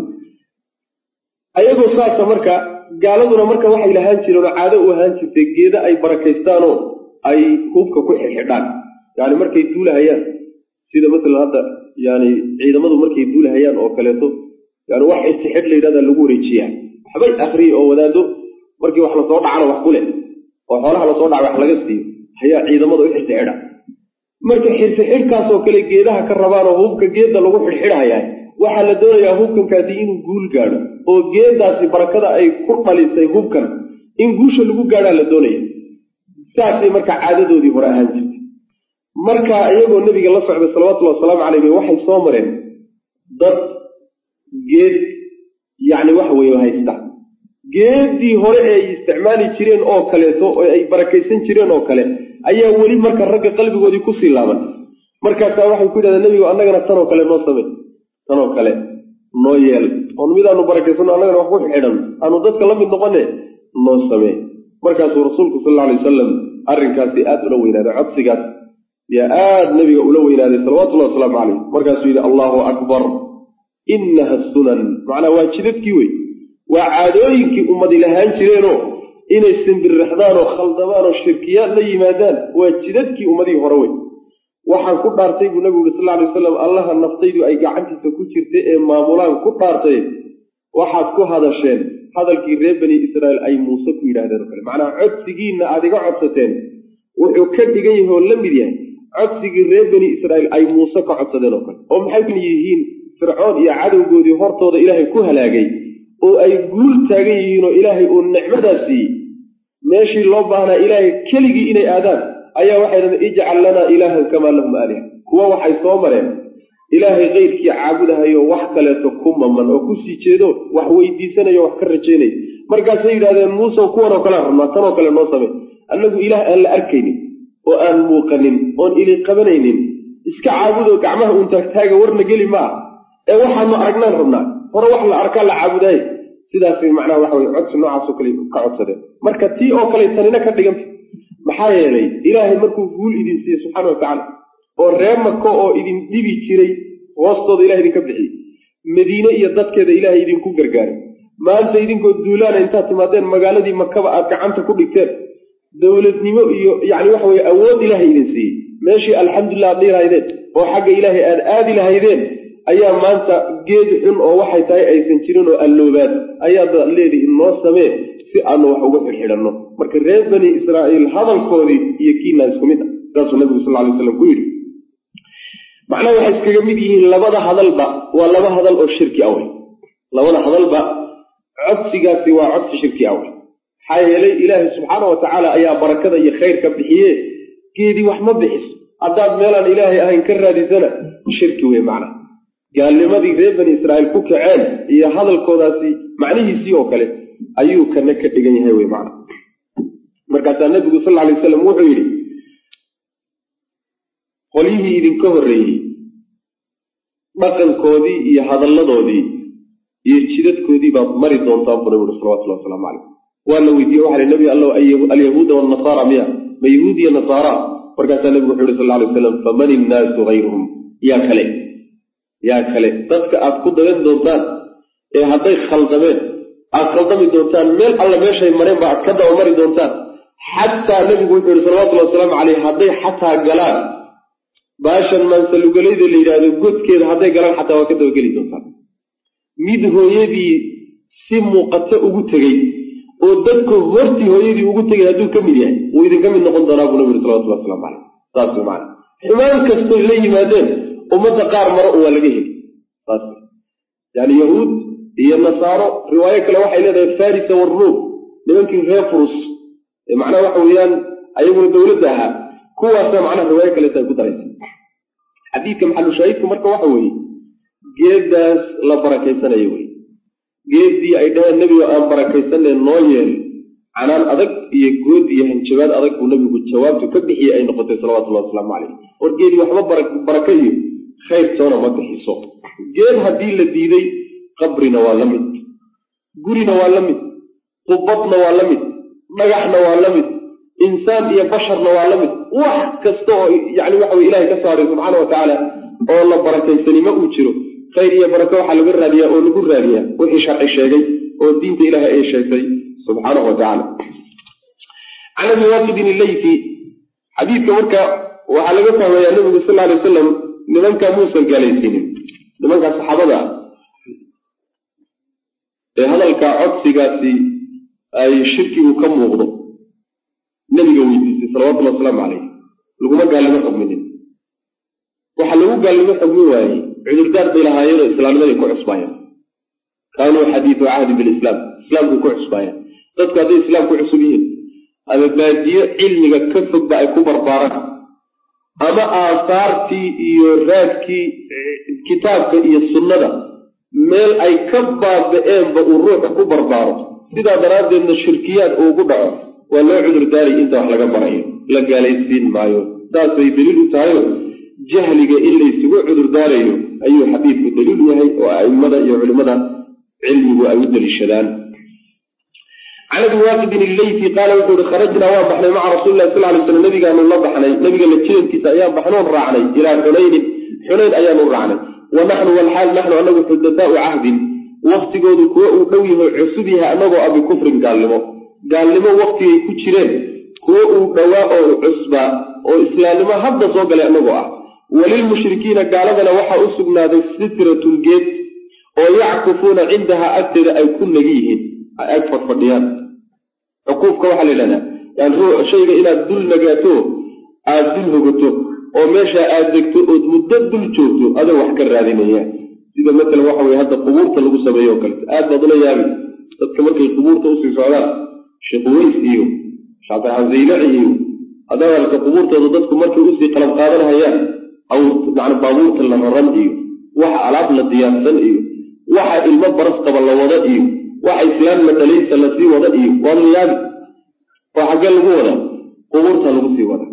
ayagoo saasa marka gaaladuna marka waxay lahaan jireen oo caado u ahaan jirtay geeda ay barakaystaanoo ay hubka ku xidxidhaan yani markay duulahayaan sida masalan hadda yani ciidamadu markay duulahayaan oo kaleeto yani wax xidxidh la yidhahdaa lagu wareejiyaa waxbay akriye oo wadaado markii wax lasoo dhacana wax ku leh oo xoolaha lasoo dhaca wax laga siiyo ayaa ciidamada u xidxidha marka xidxidhkaasoo kale geedaha ka rabaan oo hubka geedda lagu xidxidhayaa waxaa la doonayaa hubkankaasi inuu guul gaadho oo geedaasi barakada ay ku dhalisay hubkan in guusha lagu gaadhaa la doonaya saasay marka caadadoodii hore ahaan jirtay marka iyagoo nabiga la socday salawatullahi wasalaamu calayhi waxay soo mareen dad geed yacni wax weeye haysta geeddii hore ee ay isticmaali jireen oo kaleeto oo ay barakaysan jireen oo kale ayaa weli marka ragga qalbigoodii kusii laaban markaasaa waxay ku yidhahdeen nebigu annagana tanoo kale noo samey tanoo kale noo yeel oon midaanu barakaysanno annagana wax ku xidhan aanu dadka la mid noqone noo samee markaasuu rasuulku sal alla alay wasalam arrinkaasi aada ula weynaaday codsigaas yaa aada nebiga ula weynaaday salawatullahi wasalaamu calayh markaasuu yidhi allahu akbar inaha sunan macnaa waa jidadkii wey waa caadooyinkii ummadi lahaan jireenoo inay simbirrixdaan oo khaldamaan oo shirkiyaad la yimaadaan waa jidadkii ummadihii hore wey waxaan ku dhaartay buu nabigu yuri sal alay wasalam allaha naftaydu ay gacantiisa ku jirtay ee maamulaan ku dhaartay waxaad ku hadasheen hadalkii reer bani israa'iil ay muuse ku yidhahdeen oo kale macnaha codsigiinna aad iga codsateen wuxuu ka dhigan yahay oo la mid yahay codsigii reer bani israa'iil ay muuse ka codsadeen oo kale oo maxay kun yihiin fircoon iyo cadowgoodii hortooda ilaahay ku halaagay oo ay guul taagan yihiin oo ilaahay uu nicmadaas siiyey meeshii loo baahnaa ilaahay keligii inay aadaan ayaa waxay dhahdeen ijcal lanaa ilaahan kamaa lahum aaliha kuwa waxay soo mareen ilaahay keyrkii caabudahayo wax kaleeto ku maman oo kusii jeedo wax weydiisanayo wax ka rajaynaya markaasay yidhahdeen muusew kuwanoo kale rabnaa tanoo kale noo samey annagu ilaah aan la arkaynin oo aan muuqanin oon ilin qabanaynin iska caabudo gacmaha uun taagtaaga warna geli maa ee waxaanu aragnaan rabnaa hore wax la arkaa la caabudaay sidaasay macnaha waxa weye codsi noocaasoo kale ka codsadeen marka tii oo kale tanina ka dhiganta maxaa yeelay ilaahay markuu guul idin siiyey subxaana watacaala oo reer mako oo idin dhibi jiray hoostooda ilahay idinka bixiyey madiine iyo dadkeeda ilaahay idinku gargaaray maanta idinkoo duulaana intaad timaadeen magaaladii makaba aad gacanta ku dhigteen dowladnimo iyo yacni waxa weye awood ilaahay idin siiyey meeshii alxamdulilah aad dhihi lahaydeen oo xagga ilaahay aad aadi lahaydeen ayaa maanta geed xun oo waxay tahay aysan jirin oo alloobaad ayaad leedihi noo samee si aanu wax uga xidxidhanno marka reer bani israa'iil hadalkoodii iyo kiinaa isku mid ah saasuu nabigu sal alay waslam ku yidhi macnaha waxay iskaga mid yihiin labada hadalba waa laba hadal oo shirki awey labada hadalba codsigaasi waa codsi shirki awey maxaa yeelay ilaahay subxaana watacaala ayaa barakada iyo khayrka bixiye geedii wax ma bixiso haddaad meelaan ilaahay ahayn ka raadisana shirki wey macnaha gaalnimadii reer bani israa'iil ku kaceen iyo hadalkoodaasi macnihiisii oo kale ayuu kana ka dhigan yahay wey macna markaasaa nabigu sal alay wasalam wuxuu yidhi qolyihii idinka horreeyey dhaqankoodii iyo hadalladoodii iyo jidadkoodii baad mari doontaan buu nabigu salawatullahi wasalaamu calayh waa la weydiiyey waxa nabi allow alyahuuda waalnasaara miya ma yahuud iyo nasaara markaasaa nabigu wuxuu yihi sal alay wasalam faman innaasu hayruhum yaa kale dadka aad ku dagan doontaan ee hadday khaldameen aad khaldami doontaan meel alla meeshay mareen ba aad ka dabamari doontaan xataa nabigu wuxuu yihi salawatullahi wasalaamu caleyh hadday xataa galaan baashan maansalugalayda la yidhaahdo godkeeda hadday galaan xataa waa ka dabageli doontaan mid hooyadii si muuqato ugu tegey oo dadka hortii hooyadii ugu tegay hadduu ka mid yahay وإذا كم من نقول ضراب النبي صلى الله عليه وسلم عليه تاسو معنا حمان كستو لي مادين ومتى قار مرء ولا جهل تاسو يعني يهود هي النصارى رواية كلا واحد إلى الفارس والروم لممكن غير فرس معناه وحويان أيام الدولة ده كوا سمعنا رواية كلا تقول رئيس حديث كم حلو شايف مركب وحوي جيد لا بركة سنة يوي جيد دي أيضا النبي وأم بركة سنة نويل عنان أذك يجود يهنشباد أذك والنبي بالجواب تكبحي أي نقطة صلوات الله وسلامه عليه ورجيد يحب بركة خير سونا ما تحسه جيد هدي الذي قبرنا ولمد قرنا ولمد قبضنا ولمد نجحنا ولمد إنسان يا بشرنا ولمد واحد كستو يعني وحوي إلهي كساره سبحانه وتعالى والله بركة سليمة وجره خير يا بركة وحلو الرادية أو نقول رادية وإيش حق الشيء والدين إله إيش شيء سبحانه وتعالى عن أبي واقد الليثي حديث كوركا وعلى قصة يا النبي صلى الله عليه وسلم لمن كان موسى الجالسين لمن كان صحابة هذا الكعب سيجاسي أي شرك وكم وغضب النبي جويدي صلى الله عليه وسلم عليه لقوم قال لنا حكمين وحلو قال لنا حكمين واي عذر دار بلا هاي الإسلام لا يكون عصبايا كانوا حديث عهد بالإسلام الإسلام يكون عصبايا ضد هذا الإسلام يكون عصبيين هذا بادي علمك كفك بقى كبر بارك أما آثارتي يراكي كتابك السنة meel ay ka baaba'eenba uu ruuxa ku barbaaro sidaa daraaddeedna shirkiyaad ugu dhaco waa loo cudur daaray inta wax laga barayo la gaalaysiin maayo saasay daliil u tahay jahliga in la isugu cudur daarayo ayuu xadiidku daliil yahay oo a'immada iyo culimada cilmigu ay u daliishadaan عن أبي واقد الليثي قال وحول خرجنا وابحنا مع رسول الله صلى الله عليه وسلم نبي قال الله بحنا نبي قال لتشين كتا أيام بحنون رعني إلى حنين أيام رعني ونحن والحال نحن أنه حدثاء عهد وقت قولوا كوئوا عصبها أنه أبي كفر قال لما وقت يكتشرين كوئوا دواء عصبة وإسلام ما هبدا صوق لأنه وللمشركين قال لنا وحا أسقنا ذي سترة الجيد ويعكفون عندها أكثر أي كن نجيهن أكثر فرديان عقوف كوحل لنا يعني هو شيء إلى الدل نجاته الدل هجته وماشى أدركته مدد الجوته هذا وحكر هذه إذا مثلا وحوي هذا قبور تلقوا سبيه وكلت بدل يابي تذكرت القبور توصي سؤال شقويس إيو شاطر عزيلة إيو هذا القبور تضدكم مركز أسي قلب قادرها يا أو معنى بابور تلمرن إيو وح علاب للديانسان إيو وح المبرس قبل وضع إيو وح إسلام مثلين ثلاثي وضع إيو والنيابي وحقال الغورة قبور تلقوا سي وضع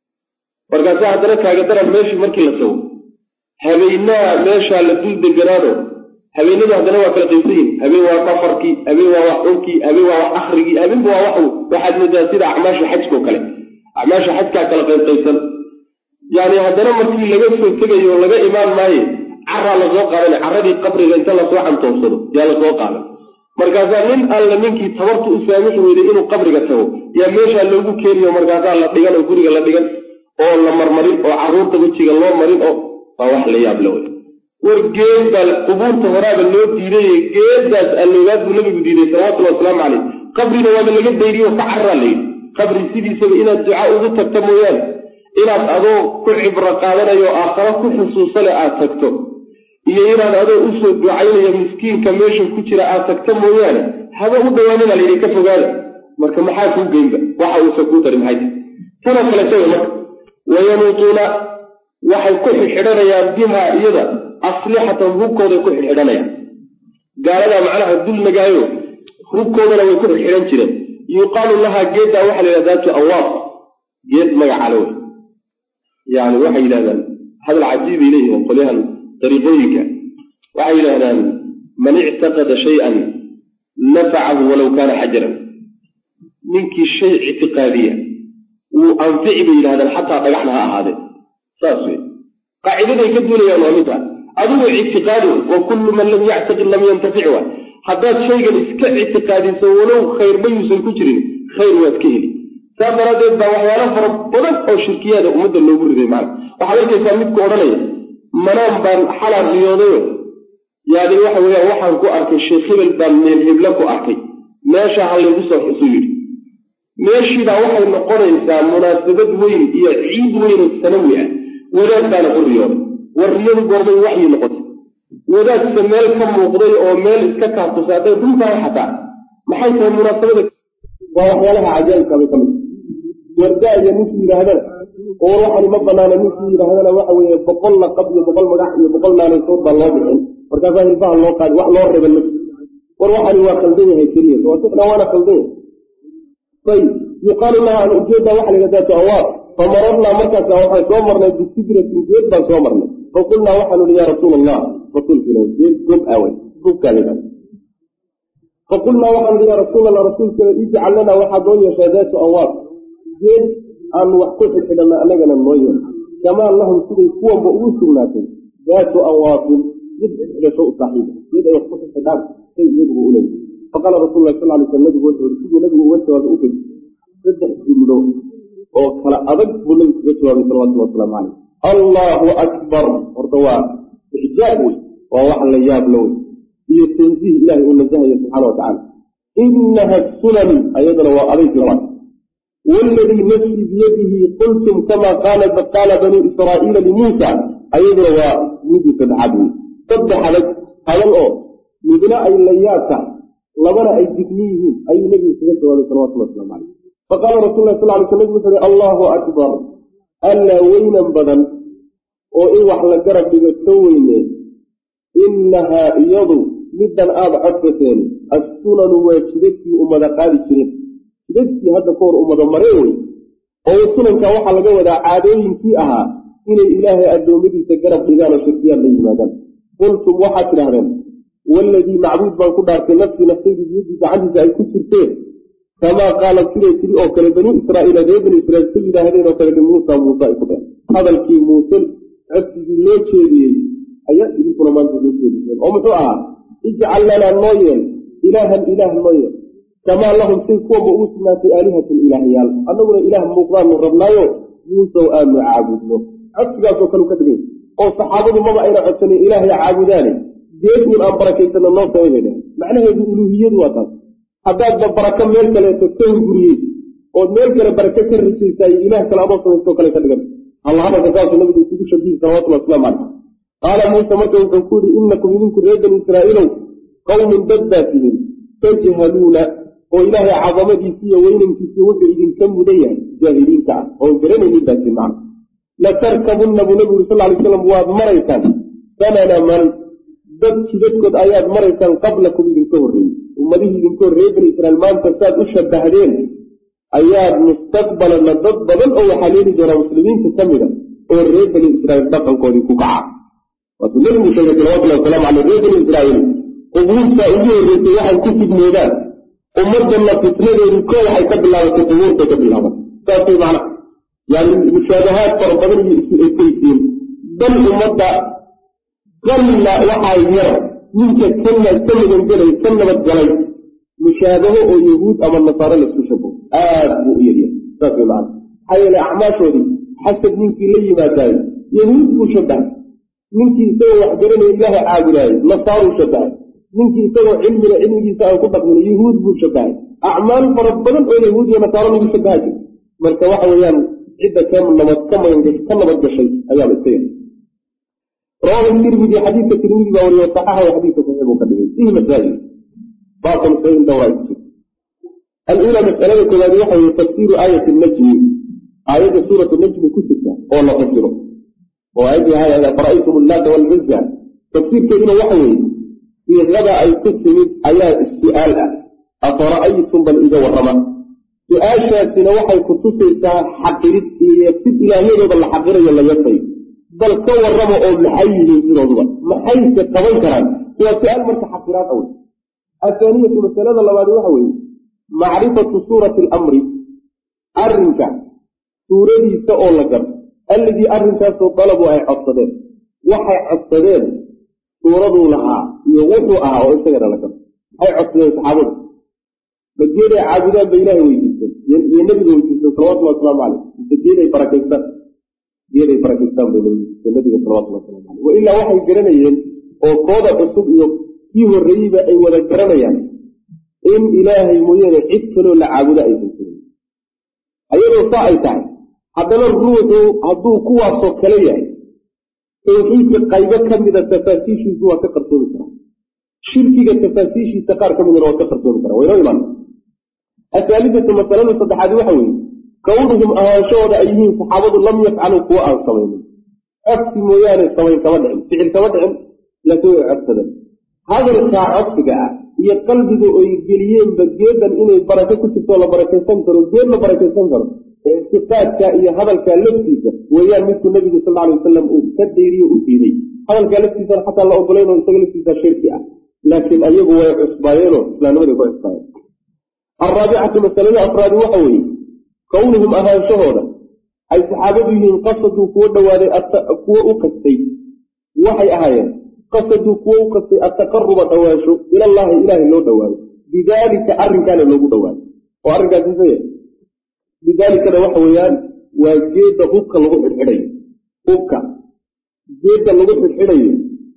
markaas hadana kaaga daran meeshii markii la tago habeenaa meesha la dul degaraado habeenada hadana waa kala qaybsan habeen waa qafarki habeen waa wax dhulki habeen waa wax akhrigi habeen waa wax waxaad moodaa sida acmaasha xajka kale acmaasha xajka kala qaybsan yani hadana markii laga soo tagayo laga imaan maayo carra la soo qaadan carradii qabriga inta la soo cantoonsado yaa la soo qaadan markaas nin alla ninkii tabartu u saamixi weeyay inuu qabriga tago yaa meesha loogu keeniyo markaas la dhigan oo guriga la dhigan oo la marmarin oo caruurta wajiga loo marin oo wax la yaab leh wargeeda qubuurta horaada loo diiday geedaas allugaad nabigu diiday sallallahu alayhi wasallam qabriga waa laga deeriyo ka carralay qabri sidiisa inaad duca ugu tagto mooyaan inaad adoo ku cibra qaadanayo aakhira ku xusuusale aad tagto iyo inaad adoo u soo ducaynayo miskiinka meesha ku jira aad tagto mooyaan haba u dhawaanina la yiri ka fogaada marka maxaa ku geeyba waxa uu soo ku tarin hayt tan kale marka وينوطون وحي كل حدانيا بها إذا أصلحة هبكوضة كل حدانيا قال لها معناها الدل نقايو هبكوضة لو يكون حدان جدا يقال لها جيدة وحل ذات أواف جيد ما يعلوه يعني وحي لها هذا العجيب إليه وقلها طريقيك وحي لها من اعتقد شيئا نفعه ولو كان حجرا منك الشيء اعتقاديا وأنفع به هذا حتى طلعناها هذا صافي قاعدة يكدون يا نومتها أدو اعتقاده وكل من لم يعتقد لم ينتفعه حتى شيء إسكاء اعتقادي سولو خير بيوس الكجرين خير واتكهلي سابرا ديبا وحيانا فربنا أو شركيات أمدا اللي يقول ذي معنا وحالك يساميك قراني منام بان حالة رياضية يعني وحا نكو أركي الشيخ البان من هبلكو أركي ماشا حالي بصر حسوير meeshiibaa waxay noqonaysaa munaasabad weyn iyo ciid weyn oo sanawi ah. wadaadkaana u riyooday. war riyadu goormay waxyi noqotay? wadaadka meel ka muuqday oo meel iska kaatusaatay runtaa xataa maxay tahay munaasabada? waa waxyaalaha cajaa'ibka bay ka mid wardaa iyo ninkii yidhaahdana oo waxani ma banaana ninkii yidhaahdana waxa weeye 100 laqab iyo 100 magac iyo 100 naanaysood baa loo bixin markaasaa hilbaha loo qaadi wax loo reban ma war waxani waa khaldan yahay keliya oo sida waana khaldan yahay. طيب يقال لها أن أجيبها وحلقة ذات أواب فمررنا مركزا وحي صومرنا بسجرة جيبا صومرنا فقلنا وحنوا يا رسول الله فقلت له جيب قم أول قم كالبا فقلنا وحنوا يا رسول الله رسول الله اجعل لنا وحدون يشهدات أواب جيب أن وحكوك لما ألقنا الموية كما لهم سيدي قوة بؤوس الناس ذات أواب يدعي إلى سوء صحيح يدعي وحكوك الحدام يدعو إليه. فقال رسول الله صلى الله عليه وسلم ندعو وجهه والأوكد صدح جمله وقال أبد بلن وجهه صلى الله عليه وسلم الله أكبر ورطواه إحجابه ووحل لياب لون هي التنزيه الله ونزهه سبحانه وتعالى إنها السنن أيضا وعليك الوقت والذي نفسي بيده قلتم كما قال بنو إسرائيل لموسى أيضا ونجد العدو صدح لك هذا الأول لبناء اللياتة لبنا أي ذكنيهم أي نبي صلى الله عليه وسلم فقال رسول الله صلى الله عليه وسلم الله أكبر ألا وينا بدن وإن وحل قرب بسوين إنها يضو مدن عدتين السنن وشدتي أمدا قادي شريف شدتي هذا كور أمدا مريوي أو السنن كوحل قوة عادين فيها إن الإله أدو مدي سقرب لغانا شرطيا لإمادا قلتم وحك لهذا والذي معبود من قدر في نفسي بيدي عجز أي كسرتين كما قال كريتي أو كان بنو إسرائيل بنو إسرائيل سيدا هذين وكان موسى يقول هذا الكي موسى أبتدي ليه شيء أيات يقول ما نقول شيء أو مثلا اجعل لنا نويا إله نويا كما لهم سيكون بؤوسنا في آلهة الإلهيال أنه إله مقران من ربناه موسى وآل عابدنا أبتدي كانوا كتبين أو صحابه ما بأينا عدسني إله عابداني جيد من أمبرك يسنى الله سوينا معنى هذه الألوهية وطن حداد ببركة ميلك لتكتين قريب وميلك لبركة الرسيسة إله كالعباس ومستوك لك تقل الله هذا كذلك النبي يسيب شبيه صلوات الله والسلام عليه قال موسى مركز وكنكوري إنكم منكم ريدا إسرائيل قوم دداتهم تجهلون وإله عظمتي فيه وإنك في وجه إذن كم مديا جاهلين كعب وإنكرين من ذاتي معه لتركبن بنبي صلى الله عليه وسلم واد مريكا ثمن من dadkod ayaad maraysaan qablakum idinka horreeyey ummadihii idinka horreeyey bani israa'iil maanta saad u shabahdeen ayaad mustaqbalana dad badan oo waxaa leeli doonaa muslimiinta ka mida oo reer bani israa'iil dhaqankoodii ku kaca waatuu nebigu sheegay salawatullahi wasalaamu caleyh reer bani israa'iil qubuurtaa ugu horreysay waxay ku fidnoodaan ummaddanna fitnadeedu ko waxay ka bilaabatay qubuurtay ka bilaabatay saasay macna yani mushaabahaad fara badan iyo isu ekaysiin dan ummadda قلنا وحي يرى منك كنا سمدا جلي كنا بجلي مشابهه أو يهود أما النصارى لسوشبه أبو إيريا تفهم معنا حي الأعماش ودي حسب منك لي ما تاي يهود مشبه منك يسوي وحجرين الله عابلاي نصارى شبه منك يسوي علم يسوي كتب من يهود مشبه أعمال فربنا أو يهود ونصارى مشبهات مركا وحويان عدة كامل لما تكمل ينجش كنا بدأ شيء أيام السير رواه الترمذي حديث الترمذي ورواه الصحاح وحديث صحيح مقدمه فيه مسائل باطل سيد دورات الأولى مسألة كذلك هي تفسير آية النجم آية سورة النجم كتبها والله تفسيره وآية هذا فرأيتم اللات والعزى تفسير كلمة وحي في غدا أي قسم آيات السؤال أفرأيتم بل إذا ورما سؤال شاسنا وحي خصوصي حقيرت يفسد إلهي بل حقيرة يلا يطيب بل كور رمى أو محيي للجنوضة محيي كتبين كرام هو سؤال مرتحقرات أول الثانية مسألة الله عليه وحوي معرفة سورة الأمر أرنكا سورة سؤال لكم الذي أرنكا طلبوا أي عصدين وحي عصدين سورة لها يوضعها وإستغير لكم أي عصدين صحابه بديري عابدان بإله ويجيسن ينبي ويجيسن صلوات الله والسلام عليه بديري بركيسان ديري بركيسان بالنبي صلوات الله والسلام عليه وإلا وحي جرانيين وقوضة بسوء فيه الرئيبة أي وذكرانيين إن إلهي مهين عدفلوا لعابد أي سنسين ayadoo saa ay tahay haddana ruuxu hadduu kuwaasoo kale yahay tawxiidka qaybo ka mida tafaasiishiisu waa ka qarsoomi karaa, shirkiga tafaasiishiisa qaar ka midana waa ka qarsoomi karaa. waynoo imaan athaalithatu masalada saddexaad waxa weeye kownuhum ahaanshahooda ay yihiin saxaabadu lam yafcaluu kuwa aan samaynin, codsi mooyaane samayn kama dhicin, ficil kama dhicin, laakiin way codsadeen. hadalkaa codsiga ah iyo qalbiga oy geliyeenba geedan inay barako ku jirtoo la barakaysan karo, geed la barakaysan karo, ictiqaadka iyo hadalkaa laftiisa weeyaan midkuu nabigu sal alay wasalam uu ka dayriyo u diiday. hadalkaa laftiisana xataa la ogolayn oo isaga laftiisa shirki ah, laakiin ayagu way cusbaayeenoo islaamnimaday ku cusbaayeen. alraabicatu masalada afraadi waxa weeye kownuhum ahaanshahooda ay saxaabadu yihiin qasaduu kuwo dhawaaday kuwo u qastay, waxay ahaayeen qasaduu kuwo u qastay attaqaruba dhawaansho ilallaahi ilaahay loo dhawaayo, bidaalika arrinkaana loogu dhawaayo. oo arrinkaasisay bidaalikana waxa weeyaan waa geedda hubka lagu xidhxidhayo, hubka geedda lagu xidhxidhayo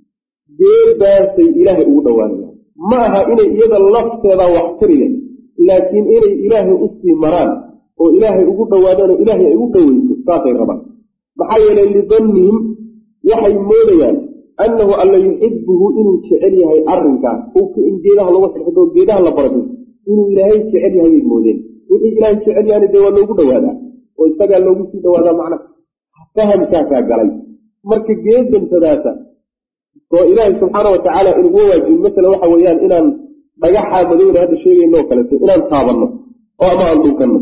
geeddaasay ilaahay ugu dhawaanayaan. ma aha inay iyada lafteeda wax tarilen, laakiin inay ilaahay usii maraan oo ilaahay ugu dhawaadaan oo ilaahay ay u dhaweyso saasay rabaan. maxaa yeelay lidannihim waxay moodayaan annahu alla yuxibuhu inuu jecel yahay arrinkaas, hubka in geedaha lagu xidhxidho geedaha la barakay inuu ilaahay jecel yahay bay moodeen. wixii ilaahay jecel yahayna dee waa loogu dhawaadaa oo isagaa loogu sii dhawaadaa. macna fahamkaasaa galay marka geedantadaasa oo ilaahay subxaana watacaala inugu waajibin. masala waxa weeyaan inaan dhagaxaa madowna hadda sheegayno oo kaleeto inaan taabanno oo ama aan dhulkanno,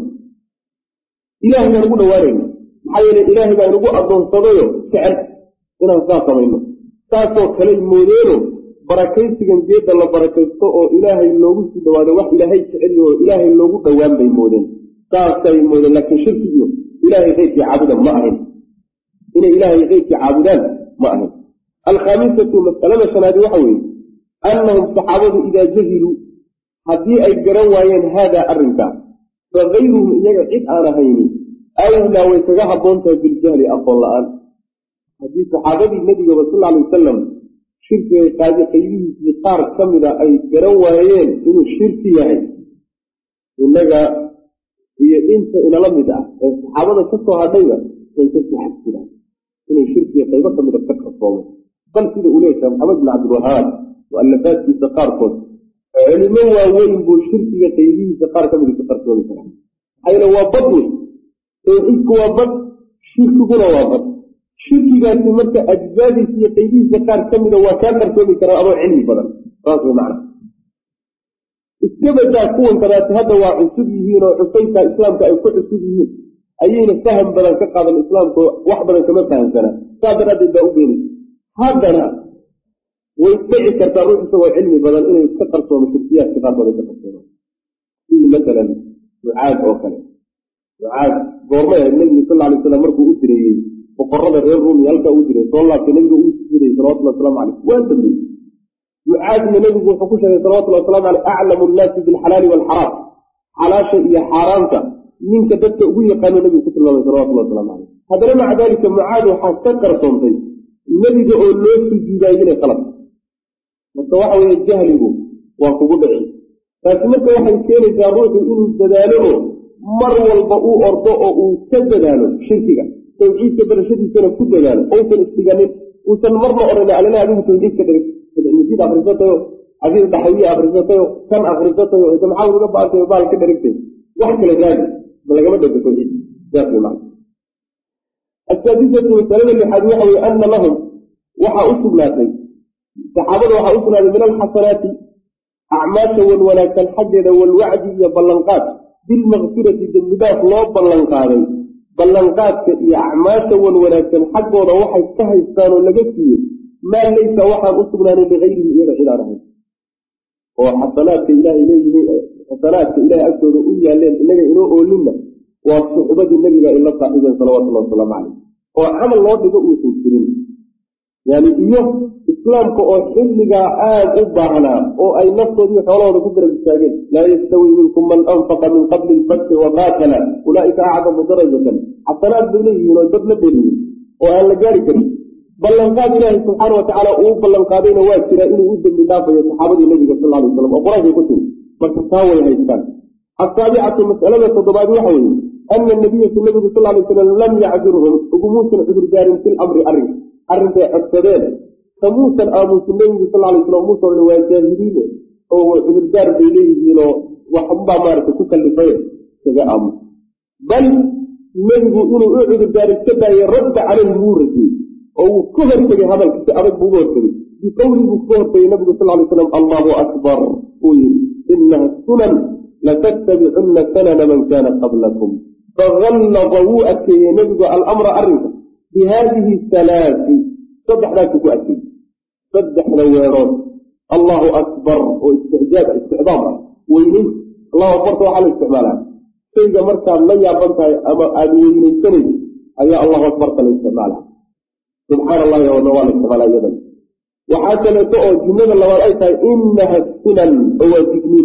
ilaahay baan ugu dhawaanayna. maxaa yeele ilaahay baa inugu addoonsadayo jecel inaan saa samayno. saasoo kaley moodeeno barakaysigan geedda la barakaysto oo ilaahay loogu sii dhawaado wax ilaahay jecel oo ilaahay loogu dhowaan bay moodeen, saasay moodeen. laakiin shirkigiyo ilaahay qeybkii caabudan ma ahayn, inay ilaahay qeybkii caabudaan ma ahayn. alkhaamisatu masalada shanaadi waxa weeye annahum saxaabadu idaa jahiluu haddii ay garan waayeen haadaa arrinkaa fa gayruhum iyaga cid aan ahayni awlaa way kaga habboon tahay biljahli aqoon la-aan. haddii saxaabadii nebigaba sal alay wasalam shirkiga qaadi qaybihiisii qaar ka mida ay garan waayeen inuu shirki yahay, innaga iyo inta inala mid ah ee saxaabada ka soo hadhayba way ka saxab jiraan inay shirkiga qaybo ka mida ka qarsoomo. bal sida uu leeyahay maxamed bin cabdilwahaab mualafaadkiisa qaarkood culimo waaweyn buu shirkiga qaybihiisa qaar ka mida ka qarsoomi karaa. maxaa yeele waa bad wey, tawxiidku waa bad, shirkiguna waa bad. shirkigaasi marka ajzaadiisa iyo qaybihiisa qaar ka mida waa kaa qarsoomi karaa adoo cilmi badan. saas way macna iska badaa kuwan kadaati hadda waa cusub yihiin oo cusaytaa islaamka ay ku cusub yihiin ayayna faham badan ka qaadan islaamka, wax badan kama fahamsanaa. saa daraaddeed baa u geenaysa. haddana way dhici kartaa ruux isagoo cilmi badan inay iska qarsoomo shirkiyaadka qaarkood ay ka qarsoomaan. sidii masalan mucaad oo kale. mucaad goormay ahayd nebigu sal alay slam markuu u direeyey boqorada reer ruumi halkaa u diray soo laabtay nebiga uu diray salawatullahi wasalaamu caleyh waa dambeeyey. mucaadna nebigu wuxuu ku sheegay salawatullahi waslamu caleyh aclamu nnaasi bilxalaali waalxaraam, xalaasha iyo xaaraamta ninka dadka ugu yaqaano nebigu ku tilmaamay salawatullahi waslamu caleyh. haddana maca daalika mucaad waxaa ka qarsoontay nebiga oo loo sujuudaayay inay qalab. marka waxa weeye jahligu waa kugu dhici. taasi marka waxay keenaysaa ruuxu inuu dadaalo oo mar walba uu ordo oo uu ka dadaalo shirkiga, tawxiidka barashadiisana ku dadaalo, ousan isdiganin, uusan marna oran alala adigu tawxiidka dhig akrisatayo adiga daxawiye akrisatayo kan akrisatayo maxaa uga baantayo baal ka dharigtay wax kale raadi ma lagama dhego tawxiid. saas wey macna. asaadisatu masalada lixaad waxa weye ana lahum waxaa u sugnaatay saxaabada waxaa u sugnaaday min alxasanaati acmaasha wan wanaagsan xaggeeda walwacdi iyo ballanqaad bilmakfirati dembidaaf loo ballanqaaday. ballanqaadka iyo acmaasha wan wanaagsan xaggooda waxay ka haystaan oo laga siiyey maa laysa waxaan u sugnaanin ligayrihi iyaga cidaan ahayn. oo xasanaadka ilaahay leeyihiin, xasanaadka ilaahay agtooda u yaaleen inaga inoo oolinna waa suxbadii nabiga ay la saaxiibeen salawatullahi wasalaamu caleyh. oo camal loo dhigo uusan jirin yani iyo islaamka oo xilligaa aad u baahnaa oo ay naftoodii xoolahooda ku garab istaageen. laa yastawi minkum man anfaqa min qabli lfatxi waqaatala ulaaika acdamu darajatan. xasanaad bay leeyihiin oo dad la dheliyin oo aan la gaari karin. ballanqaad ilaahay subxaana watacaala uu ballanqaadayna waa jiraa inuu u dembi dhaafayo saxaabadii nabiga sal alay wasalam oo qur-aankay ku tiri. marka taa way haystaan. asaabicatu masalada toddobaad waxa weeye أن النبي صلى الله عليه وسلم لم يعذرهم وقموسا عذر دار في الأمر أرن في عبتدان فموسى آموس النبي صلى الله عليه وسلم موسى والجاهلين هو عذر دار إليه وحبا مارك كوكا كذا أمر بل نبي إنه عذر دار الكبا يرد على المورد أو كهر كذا هذا الكتاب بقوته بقوله بقوته النبي صلى الله عليه وسلم الله أكبر إنها السنن لتتبعن سنن من كان قبلكم فغلظوا أكي نبي الأمر أرنك بهذه الثلاث صدح لا تكؤكي صدح لويرون الله أكبر واستعظام وإليه الله أكبر وحال استعمالها سيجا مركا من يعبنتها أما أدوين سنين أي الله أكبر الاستعمالها سبحان الله ونوال استعمالها أيضا وحتى لا تؤذي جنين الله رأيتها إنها السنن هو تكميل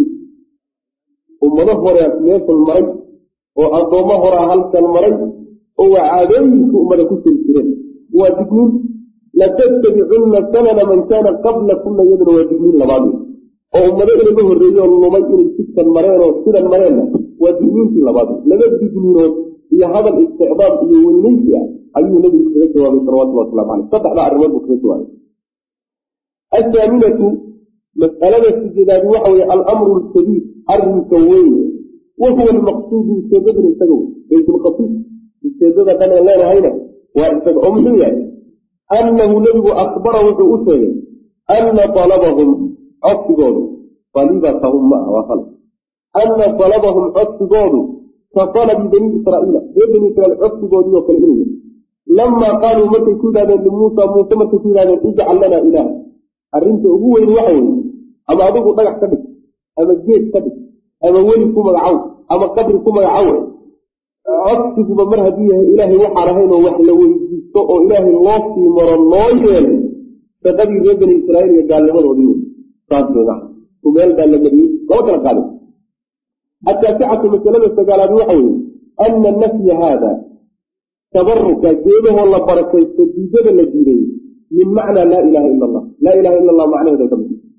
ومنظر يسميات المريض وأضمهر هلك المريض وعاديك أمنا كنت الكريم وتكميل لا تتبعن سنن من كان قبل كل يدر وتكميل لبعضه وأمنا إلى ظهر الرجال اللمين السكة المرين والسنة المرين وتكميل في لبعضه لقد تكميلون هي هذا الاستعباد يوليك أي نبي كريته وبصلوات الله وسلام عليه فتح لا أرماد كريته الثامنة مسألة السجدان وحوي الأمر الكبير الرسوين وهو المقصود السجد السجود ليس القصيد السجد كان الله هنا وأمنيا أنه نبي أخبره بأسره أن طلبهم أصدقوا طلبتهم معه وخلق أن طلبهم أصدقوا كطلب بني إسرائيل بني إسرائيل أصدقوا وكالإنه لما قالوا متى كنا لموسى موسى متى كنا اجعل لنا إله الرنس أبوه الوحوي أما أبوه ضيح كبك أما الجيش كبك أما ولي كما يعوض أما قدر كما يعوض عصف بمرها بيها إلهي وحرهين وحلوه يستوء إلهي الله في مر الله فقبل يبن إسرائيل يقال لمن وديون صادق نحن ومال قال للنبي وكذا قالوا التاسعة مثلا استقال الوحوي أن النفي هذا تبرك جيبه والله بركة التجديد الذي من معنى لا إله إلا الله لا إله إلا الله معناه ذلك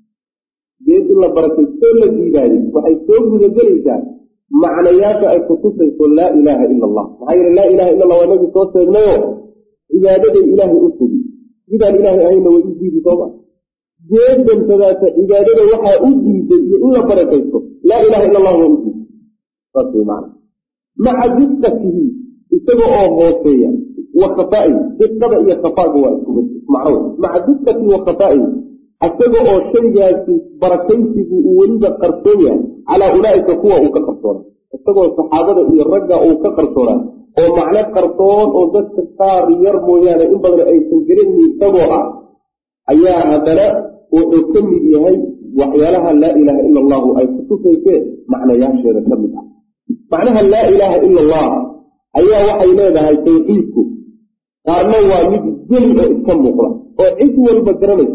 بإذن الله بركة كل الجيداني وحيث توجد الجريسة معنيات أي خصوصا لا إله إلا الله غير لا إله إلا الله ونبي توسع النور إذا لدى الإله أسدي إذا الإله أين وإجي بطبع جيدا ثلاثة إذا لدى وحا أجي إلا بركة لا إله إلا الله وإجي فصل معنا مع جدته اتبعوا غوثيا وخطائي بالطبع هي خطاء معروف مع دقة وخطائي اتبعوا شيء بركيته ولد قرصيا على أولئك قوة وكقرصونا اتبعوا الصحابة الرجع وكقرصونا ومعنى قرصون وضد الثار يرمو يعني إن بدل أي سنجرين اتبعوا أيها هذا وحكم بها وحيالها لا إله إلا الله أي خصوصا كيف معنى ياشر كمدها معناها لا إله إلا الله أيها وحي لها توحيدكم قارنا واجب جل كم مقرأ وعيد والبكرني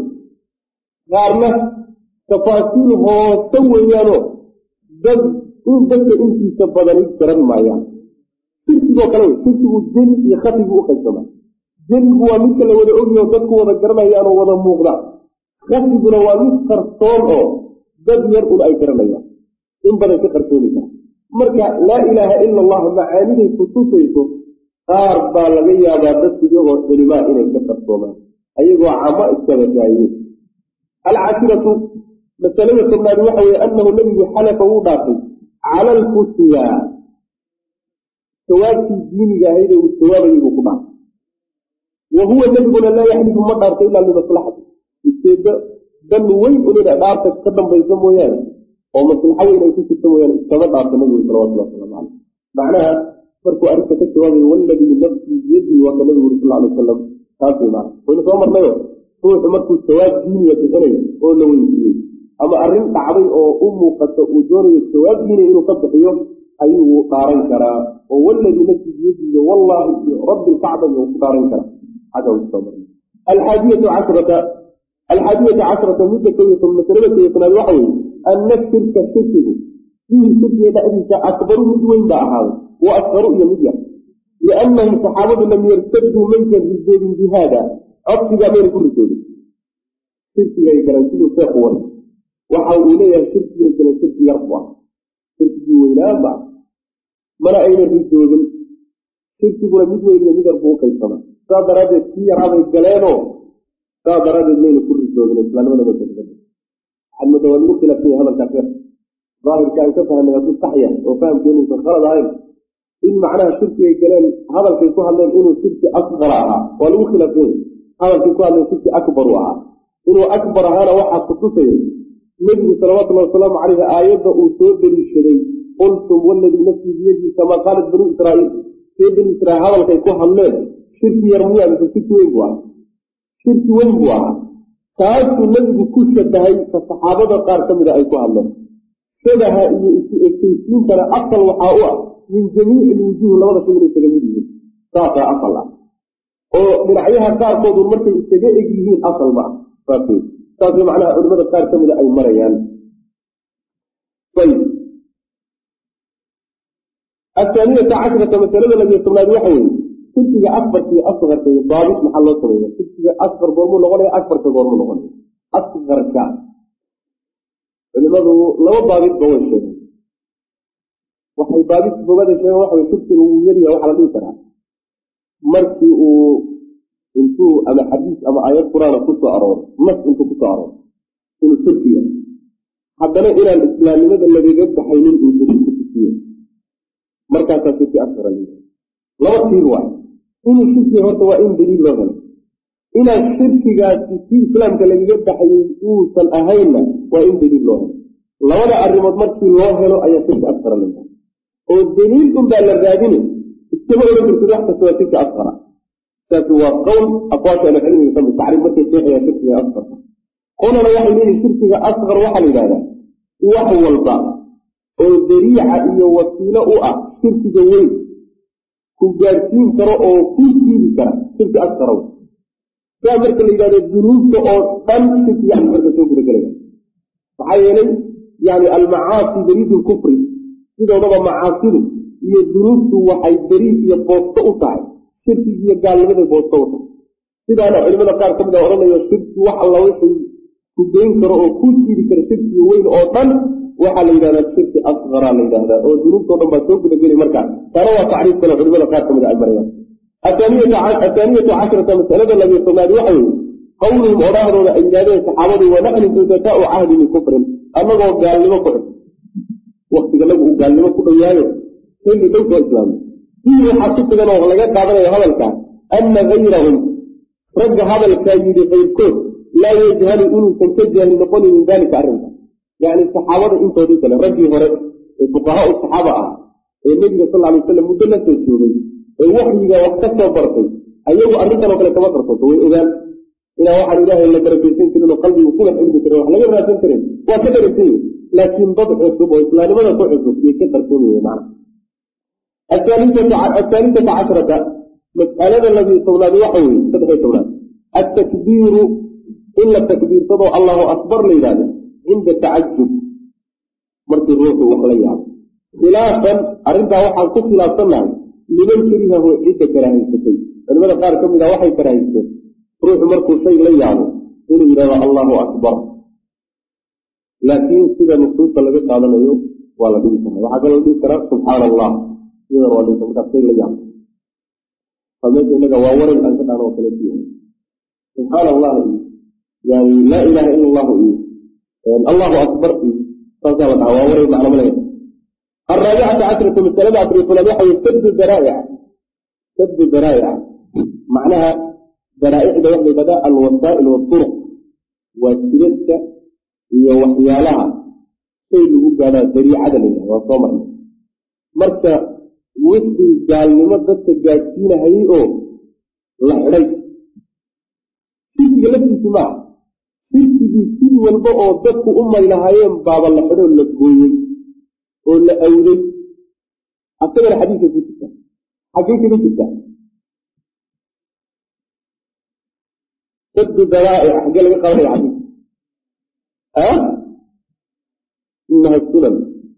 قارنا تفاصيله سويانه دب إن بس إنتي سبضاني كرم معيا ترتبه كلام ترتبه جل يخفيه أخذنا جل هو مثل ولا أغني وذكو وذكرنا يانو وذا مقرأ خفيه نواميس قرصون دب يرقل أي كرميا إن بدأ تقرصونك مركا لا إله إلا الله معانيه خصوصيته قار بالغية بادت يوغو سلماء إليك كفرصوما أيضا عماء السبتايين العاشرة مثلا يقولنا بوحوي أنه النبي حلفه باقي على الفتيا سواء في الدين جاهده والسواب يبقى وهو النبي لا يحدث مطار إلا لمصلحته السيدة دل وين أولينا دارت تقدم بيسمو يعني ومصلحه إلى يكون تسمو يعني استمد عبد النبي صلى الله عليه وسلم معناها فرق أرسل كتوابه والذي نفسي بيده وكنبي صلى الله عليه وسلم هذا معه ونسوى مرناه هو تمركز السواد ديني يتغني هو لو يجيه أما أرين تعبي أو أمه قد تأجوني السواد ديني إنه قد بحيوم أيه قارن كرا والذي نفسي بيده والله رب الكعبة قارن كرا هذا هو السواد الحادية عشرة مدة كوية المسلمة كوية الوحوي أن نكتر كالشركه فيه شركة تأذيك أكبر من وين هذا وأكثر يمديا لأنهم صحابة لم يرتدوا ميتا بالزيد بهذا أبتدى من كل زيد شركة يكلمتوا ساقوا وحاولوا إليها شركة يكلمتوا يرفع شركة ويلابا mana ayna ridoobin shirkiguna mid weyn iyo mid yar buu u qaybsama saa daraaddeed kii yaraabay galeenoo saa daraaddeed mayna ku ridoobin islaamnimada masalada xadmada waa lagu khilaafsanya hadalkaas yar daahirka aan ka fahanay hadduu sax yahay oo fahamkeenuusan khalad ahayn in macnaha shirkigay galeen hadalkay ku hadleen inuu shirki akbar ahaa waa lagu khilaafsanya hadalkay ku hadleen shirki akbaru ahaa inuu akbar ahaana waxaa kutusaya nebigu salawatullahi wasalaamu caleyhi aayadda uu soo deliishaday qultum waladii nafsii biyadii kamaa qaalat banuu israaiil see bani israiil hadalkay ku hadleen shirki yar miyaa mise shirki weyn buu ahaa shirki weyn buu ahaa taasuu nebigu ku shabahay ka saxaabada qaar ka mida ay ku hadleen shabaha iyo isu ekeysiintana asal waxaa u ah min jamiici lwujuuh labada shay inay isaga mid yihiin saasaa asal ah oo dhinacyaha qaarkoodu markay isaga eg yihiin asal ma ah saas macnaha culimada qaar ka mida ay marayaan ayb athaaniyata cashrata masalada labiyo tobnaad waxa weeye shirkiga akbarka iyo askarka iyo daabit maxaa loo sameeya shirkiga asqar goormuu noqonaya akbarka goormuu noqonaya asqarka culimadu laba daabitba way sheegeen waxay daabit bogada sheegeen waxaway shirkiga wuu yaryaha waxaa la dhihi karaa markii uu intuu ama xadiis ama aayad qur-aana kusoo arooro nas intuu kusoo arooro inuu shirki yahay haddana inaan islaamnimada lagaga baxaynin uu daliil ku tusiyo markaasaa shirki asqara leeyahay laba tiir waay inuu shirkiga horta waa in daliil loo helo inaan shirkigaasi kii islaamka lagaga baxayay uusan ahaynna waa in daliil loo helo labada arrimood markii loo helo ayaa shirki asqara leeyahay oo daliil unbaa la raadine iskama ohan kartid wax kasta waa shirki asqara saasi waa qowl aqwaasha ahlucilmiga kamid tacriif markay sheexayaan shirkiga asqarka qolana waxay leeyihin shirkiga asqar waxaa la yidhahdaa wax walba oo dariica iyo wasiilo u ah shirkiga weyn ku gaadhsiin karo oo ku jiidi kara shirki asqara saa marka la yidhahdo dunuubta oo dhan shirkiga asqarka soo gudagelaya maxaa yeelay yani almacaasi dariidu lkufri sidoodaba macaasidu iyo dunuubtu waxay dariid iyo boosto u tahay shirkigi iyo gaalnimaday boosto u tahay sidaana culimada qaar ka mid a odhanayo shirki wax alla wixii ku geyn karo oo ku jiidi kara shirkiga weyn oo dhan waxaa la yidhahdaa shirki asqaraa la yidhahdaa oo dunuubtao dhan baa soo gudageli markaa taana waa tacriif kale culimada qaar ka mid a ay marayaan athaaniyatu cashrata masalada labiyo tobnaad waxa weeye qawluhum odhahdooda ay yidhahdeen saxaabadu wanaxnu sudataau cahdi min kufrin annagoo gaalnimo ku cusub waktiga nagu uu gaalnimo ku dhow yahayo xilli dhow soo islaamay fii waxaa ku sugan oo laga qaadanayo hadalkaa ana gayrahum ragga hadalkaa yidhi qayrkood laa yajhalu inuusan ka jaahil noqonin min daalika arrinka yacni saxaabada intoodii kale raggii hore ee fuqahaa u saxaaba ah ee nebiga sal alay wasalam muddo la soo joogay ee waxyiga wax ka soo bartay ayagu arrintan oo kale kama qarsoonto way ogaan inaa waxaan ilaahay la barakaysan karin oo qalbigu kula xilmi karin wax laga raadsan karin waa ka dharagsan yahi laakiin dad cusub oo islaamnimada ku cusub iyo ka qarsoon weye macna athaalithata cashrata mas'alada labiyo tobnaad waxa weeye saddexiyo tobnaad attakbiiru in la takbiirsado allahu akbar la yidhahdo cinda tacajub markii ruuxu wax la yaabo khilaafan arrintaa waxaan ku khilaafsannahay liman karihahu cidda karaahaysatay culimada qaar ka mid a waxay karaahaysteen ruuxu markuu shay la yaabo inuu yidhahdo allahu akbar laakiin sida nusuusta laga qaadanayo waa la dhihi karaa waxaa kaloo la dhihi karaa subxaana allah iyadan waa dhigta markaas shay la yaabo meesha inaga waa waran aan ka dhaano oo kale ku yahay subxaana allah iyo yani laa ilaha ila allahu iyo allahu akbar iyo saasaa la dhaha waa waran macno malaga alraabicata cashrata masalada afariyo tobnaad waxa weye saddu daraa'ica macnaha daraaicda waxa la yidhahdaa alwasaa'il waaturuq waa jidadka iyo waxyaalaha shay lagu gaadhaa dariicada la yidhahda waa soo marnay marka wixii gaalnimo dadka gaadsiinahayay oo la xidhay shirkiga laftiisu maaha shirkigii sid walba oo dadku u maylahaayeen baaba la xidhoo la gooyey oo la awday asagana xadiiskay ku jirta xaggay kaga jirta saddu daraa'ic xaggee laga qabanaya xadiis inaha sunan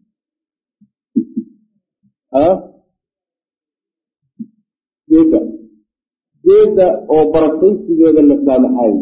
geeda oo barakaysigeeda la saamaxaayey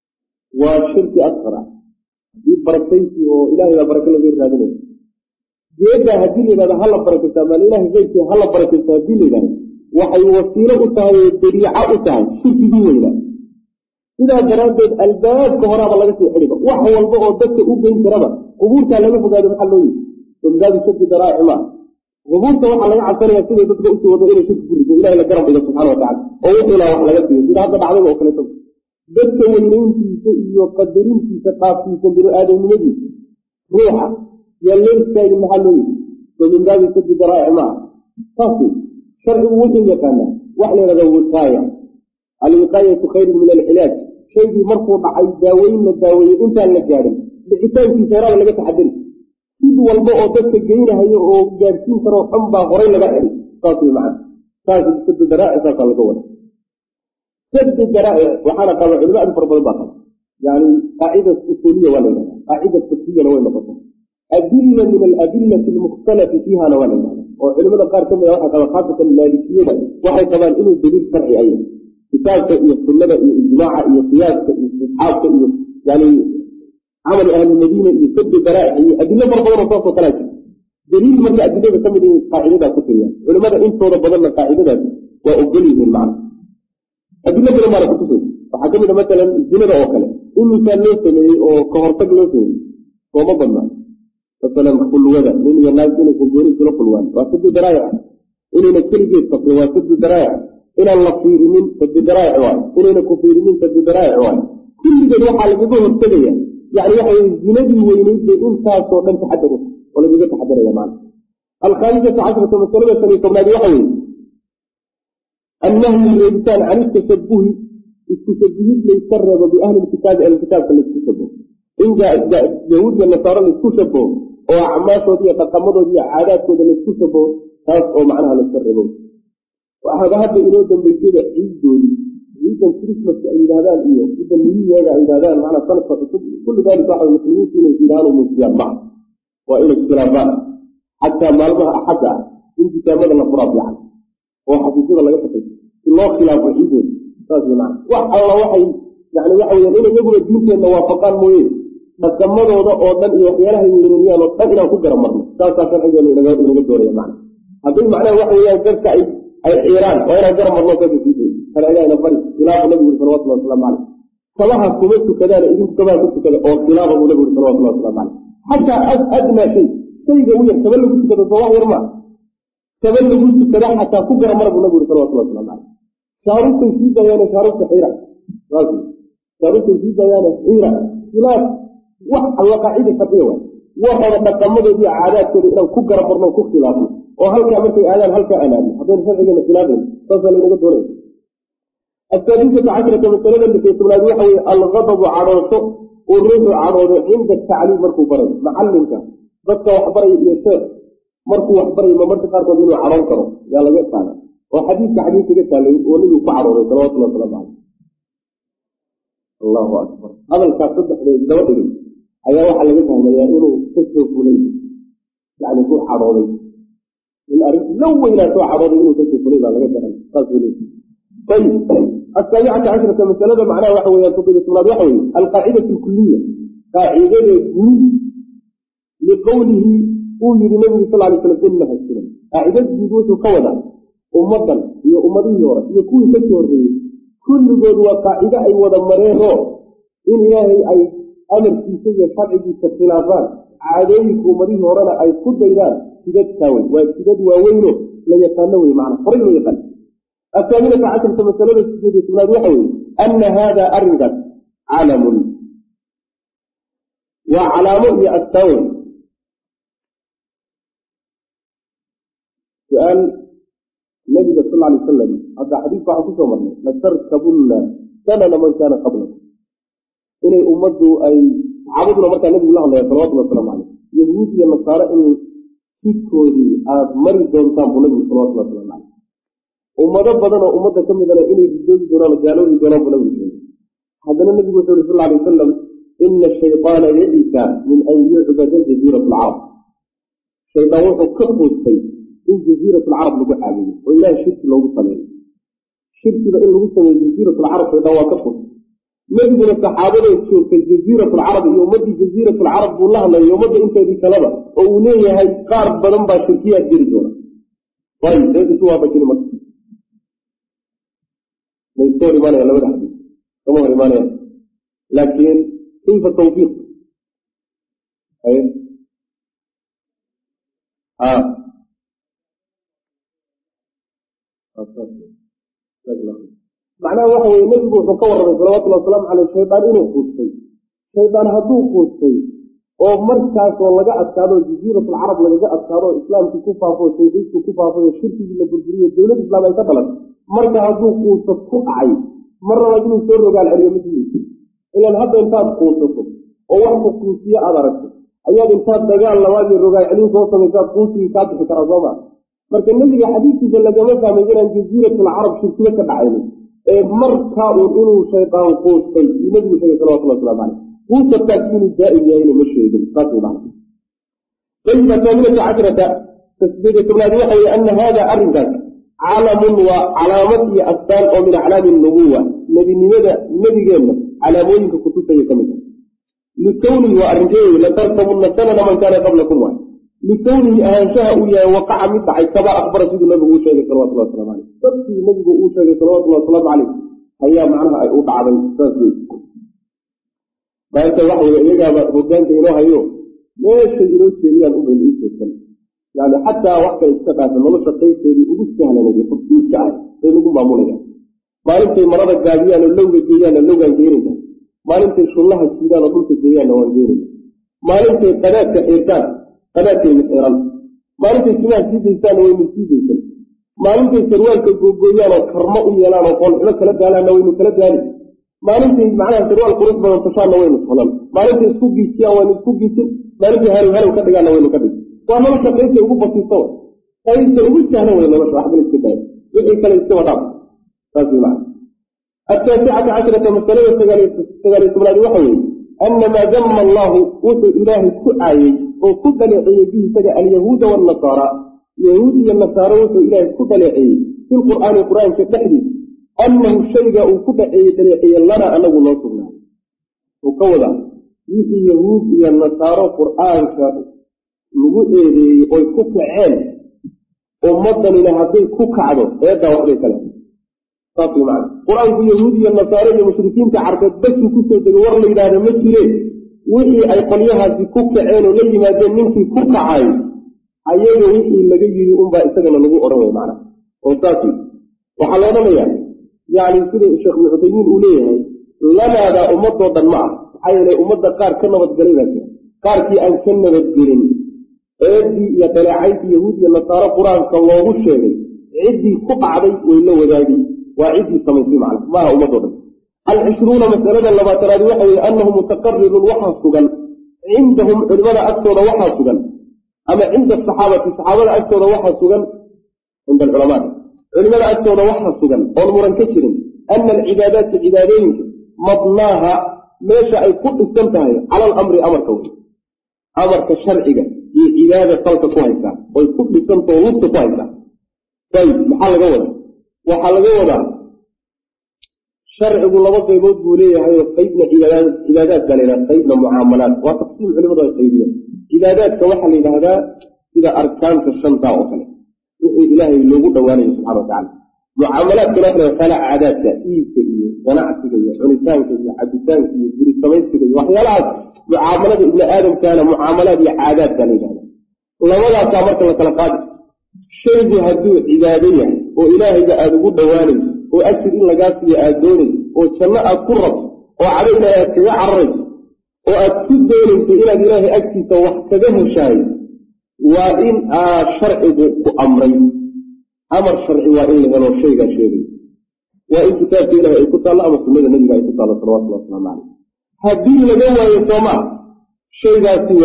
waa shirki asqar ah haddii barakaysi oo ilahay baa baraka laga raadinayo geedda haddii layidhahdo hala barakaysta ama ilahay geydkii hala barakaysta haddii layidhahdo waxay wasiilo u tahay oo dariica u tahay shirkigii weynaa. sidaa daraaddeed albaabka horaaba laga sii xidhiba wax walba oo dadka u geyn karaba qubuurtaa laga fogaado maxaa loo yii wamdaabi shirki daraa'ic maa qubuurta waxaa laga cabsanayaa siday dadka usii wado inay shirki ku rido ilahay la garab dhigo subxana watacala oo wixii ilaa wax laga siiyo sida hadda dhacdada oo kaleeto dadka weynayntiisa iyo qadarintiisa dhaafsiisa bini-aadamnimadiisa ruuxa yaa loo istaagin maxaa loo yii wamdaabi shirki daraa'ic maa saas wey sharcigu wuxuu yaqaanaa wax layhahda wiqaaya alwiqaayatu khayrun min alcilaaj shaygii markuu dhacay daaweyn la daaweeyey intaan la gaadhin dhicitaankiisa horaaba laga taxadari sid walba oo dadka geynahayo oo gaadhsiin karoo dhan baa horay laga xeli saas wey macana saas sadu daraa'ic saasaa laga wada sadu daraa'ic waxaana qaba culimo aad fara badan baa qaba yani qaacida usuuliya waa la yidhahda qaacida fiqhiyana way noqota adilla min aladillati almukhtalafi fiihana waa la yidhahda oo culimada qaar ka mid a waxaa qaba khaasatan maalikiyada waxay qabaan inuu daliil sharci aya kitaabka iyo sunnada iyo ijmaaca iyo qiyaaska iyo isxaabka iyo yani camali ahlilmadiina iyo sadu daraa'ic iyo adilo fara badan oo saasoo kalaa jirta daliil marka adilada ka mid qaacidadaa ku tiriya culimada intooda badanna qaacidadaas waa ogol yihiin macna adilo badan baana kutusay waxaa ka mid a matalan zinada oo kale in misaal loo sameeyey oo ka hortag loo sameeyey sooma badnaa masalan khulwada nin iyo naag inaysan gooni isula khulwaan waa sadu daraa'ic inayna keligeed safrin waa sadu daraa'ic inaan la fiirinin sadu daraa'ic waay inayna ku fiirinin sadu daraa'ic waay kulligeed waxaa lagaga hortegaya yani waxa weye zinadii weyneyd bay intaasoo dhan taxadar oo lagaga taxadaraya maana alkhaamisata cashrata masalada shan iyo tobnaad waxa weeye annahyu reebitaan can itashabuhi isku shabihid layska reebo biahli lkitaabi ahlkitaabka laysku shabaho in yahuud iyo nasaaro laysku shabaho oo acmaashooda iyo dhaqamadooda iyo caadaadkooda laysku shabaho taas oo macnaha layska reebo waxaaba hadda inoo dambaysada ciiddoodii ciidan chrismaska ay yidhahdaan iyo ciidan niyiyeega ay yidhahdaan macnaa sanadka cusub kullu daalika waxa muslimiintu inay yidhahaan oo muujiyaan maca waa inay iskhilaafaan xataa maalmaha axadda ah in kitaabada la furaa fiican oo xafiisyada laga shaqayso si loo khilaafo ciidooda saas wey macana wax alla waxay yani waxa weyaan inay iyaguna diinteenna waafaqaan mooye dhaqamadooda oo dhan iyo waxyaalahay weynaniyaan oo dhan inaan ku garamarno saasaa sharcigeena inaga doonaya macna hadday macnaha waxa weyaan dadka ay xiiraan waa inaan garamarno kaasiiisa sharcigaana bari khilaafu nabigu uri salawatullahi wasalaamu caleyh kabaha kuma tukadaana idinku kabaha ku tukada oo khilaafa buu nabigu uri salawatullahi wasalaamu caleyh xataa adnaa shay shayga u yar kaba lagu tukado soo wax yar maa kaba lagu tukada xataa ku garamara buu nabigu uri salawatullahi waslamu caleyh shaarubtay sii dayaane shaarubta xiira shaarubtay sii dayaane xiira khilaaf wax alla qaacida sharciya waay waxooda dhaqamadoodi iyo caadaadkooda inaan ku garamarno ku khilaafno oo halkaa markay aadaan halkaa anaadno haddaynu sharcigeena khilaafayno saasaa laynaga doonaya asaadisata cashrata masalada lixii tobnaad waxa weye algadabu cadhoosho uu ruuxu cadhoodo cinda tacliim markuu barayo macalinka dadka waxbaraya iyo sheekh markuu waxbarayo ma marka qaarkood inuu cadhoon karo yaa laga qaada oo xadiidka xadiis kaga taalay oo nabigu ku cadhooday salawatullahi wasalaamu caleyh allahu akbar hadalkaas saddexdeed daba dhigay ayaa waxaa laga fahmayaa inuu kasoo fulay yani ku cadhooday in arrintu la weynaa soo cadhooday inuu kasoo fulay baa laga garan saas uu leeyahay ayib asaabicata cashrata masalada macnaha waxa weyaan todobiyo tobnaad waxa weye alqaacidatu lkuliya qaacidada guud liqowlihi uu yihi nabigu sal lay slam inaha sunan qaacidad guud wuxuu ka wadaa ummadan iyo ummadihii hore iyo kuwii kasoo horreeyey kulligood waa qaacido ay wada mareenoo in ilaahay ay amarkiisa iyo sharcigiisa khilaafaan caadooyinka ummadihii horena ay ku daydaan sidadkaa wey waa sidad waaweyno la yaqaano wey macna horay loo yaqaan asaaminata cashrata masalada sideed iyo tobnaad waxa weye ana haada arrinkaas calamun waa calaamo iyo astaawe su-aal nabiga sal lay wasalam hadda xadiiska waxaan kusoo marnay latarkabunna sanana man kaana qablakum inay ummaddu ay saxaabaduna markaa nabigu la hadlaya salawatullahi waslamu caleyh yahuud iyo nasaare in jidkoodii aad mari doontaan buu nabigu salawatullahi waslamu caleyh ummado badan oo ummadda ka midana inay ridoogi doonaan gaaloodi doonaan buu nabigu sheegay haddana nabigu wuxuu yuri sal lay wasalam ina shayطaana ya'isa min an yucbada jaziirat alcarab shaydaan wuxuu ka quustay in jaziirat alcarab lagu caabudo oo ilahay shirki loogu sameeyo shirkiba in lagu sameeyo jaziirat alcarab shaydaan waa ka quustay نبي الصحابة يشوف في الجزيرة العرب يومد جزيرة العرب والله لا يومد أنت دي كلامه أوليه هاي قارب بلنبا شركية الجريزونة طيب ليس سوى بكين مكتب ما يستوري ماني ولا بدأ حديث كما ماني لكن كيف التوفيق أي معناه وحوي نجبه فكور من صلوات الله والسلام على الشيطان إنه قوستي الشيطان هدوه قوستي ومركز والله جاء أتكادوا جزيرة العرب لما جاء أتكادوا إسلام في كوفة وسيديس في كوفة والشرك اللي بالبرية الدولة الإسلام يتطلق مركز هدوه قوستي فقعي مرة رجل سر قال اليوميين إلا هذا انتهى قوستكم ووحفظ قوستية أدركته أياد انتهى دقال لواجه الرقاء عليه صوصة مجاب قوستي كاتب في كرازوما مركز النبي حديثي جل جمسها مجرى جزيرة العرب شركية كبعيني مركا إنه شيطان قوستي ينجم شيء صلى الله عليه وسلم قوست التأكين الدائم يعني مشهد قاتل معنا كلمة ثامنة عشرة تثبيت تبلاد وحي أن هذا أرندك علم وعلامته أبطال أو من أعلام النبوة نبي جينا علامين كتوسة يتمثل لكونه وأرجيه لتركبن سنن من كان قبلكم واحد لكونه أنشاء وقع مدعي كما أخبر سيد النبي صلى الله عليه وسلم عليه تبكي النبي صلى الله عليه وسلم عليه هيا معناها أي أوقع بالتسليم ما أنت وحي يجب هدانك إله يوم ليش يجب سيريا الأمر الإنسان يعني حتى وقت الاتفاق في المنطقة القيسيري أبسكها لنبي خصوص كعب فإنكم معمولها ما أنت مرضى الجابية اللغة الجيان اللغة الجيرية ما أنت شلها السيدان وضلت الجيان والجيرية ما أنت قناة كحيرتان قناة المحيران ما أنت سماع سيد إنسان وين سيد إنسان ما أنت سروال كالجوجويان وكرماء يلان وقال لك لك على نوين وكلك علي ما أنت معناها سروال قرص بانتشار نوين وصلال ما أنت سكوبي سيا وين سكوبي سيا ما أنت هارو كتك على نوين وكلك وأنا لك قيس أبو بسيطة قيس أبو سهل ولا مش راح بالكتاب يبقى كان يستوى طبعا هذا معنا التاسعة عشرة مسألة استغل استبلاد وحوي أن ما ذم الله وسط إله كعي وكد لعي به سجأ اليهود والنصارى يهود والنصارى وسط إله كد لعي في القرآن كالتحديث أنه الشيء وكد لعي لنا أنه نصرنا وكوضا يجي يهود والنصارى القرآن نقول ويكف عين ومضن إلى هذه كعده هذا وحده كلام صافي معنا قرآن في يهودي النصارى المشركين تعرفت بس كسر دور لي هذا مسيره وحي أي قليها في كوك عين ولي ما جنن في كوك عين أيها وحي اللي جاي يقوم بإستغنى نبوء أروي معنا وصافي وحلانا يعني كده الشيخ ابن عثيمين أوليه لنا هذا أمد وضن معه حيث أمد قار كنا متقليلة قار كي أن كنا متقلين عدي يتلاعيت يهودي النصارى قرآن كالله الشيخ عدي كوك عدي وإلا وذاقي وعيدي الصميسي معنا ما هو مضر 20 مسألة لما ترى وحي أنه متقرر وحصدا عندهم علماء أكثر وحصدا أما عند الصحابة أكثر وحصدا عند العلماء علماء أكثر وحصدا والمرنكشر أن العبادات عبادين مضناها ماشا أي كل استمتعي على الأمر أمر كوني أمر كالشرعي هي عبادة صلت كويسة ويكون استمتع ونص كويسة طيب محل جوله وحلقونا شرع الله قيمود بوليه هي قيدنا عبادات دليلات قيدنا معاملات وتقسيم علماء القيدية عبادات كوحل إلى هذا إذا أركان كالشمطة وكله وحي إلهي اللوغو دواني سبحانه وتعالى معاملات كلاحنا فلا عادات إيه كئية غناعة كئية عنسان كئية عبدان كئية بريسمين كئية وحيالات معاملات ابن آدم كان معاملات عادات دليلات الله ولا كامرت لك القادم شيء هدو عبادية وإلهي أدو دواني وأكثر إلا قاسي أدوني وشماء كرب وعلينا يعرض وأكثر دوني إلى إلهي أكثر وحكذه شاي وإن الشرع أمرين أمر شرعي وإن لغنو شيء وإن كتاب إلهي كتاب الله أمر سنة النبي عليه الصلاة والسلام عليه هدين لغنو يسمع شيء ذاتي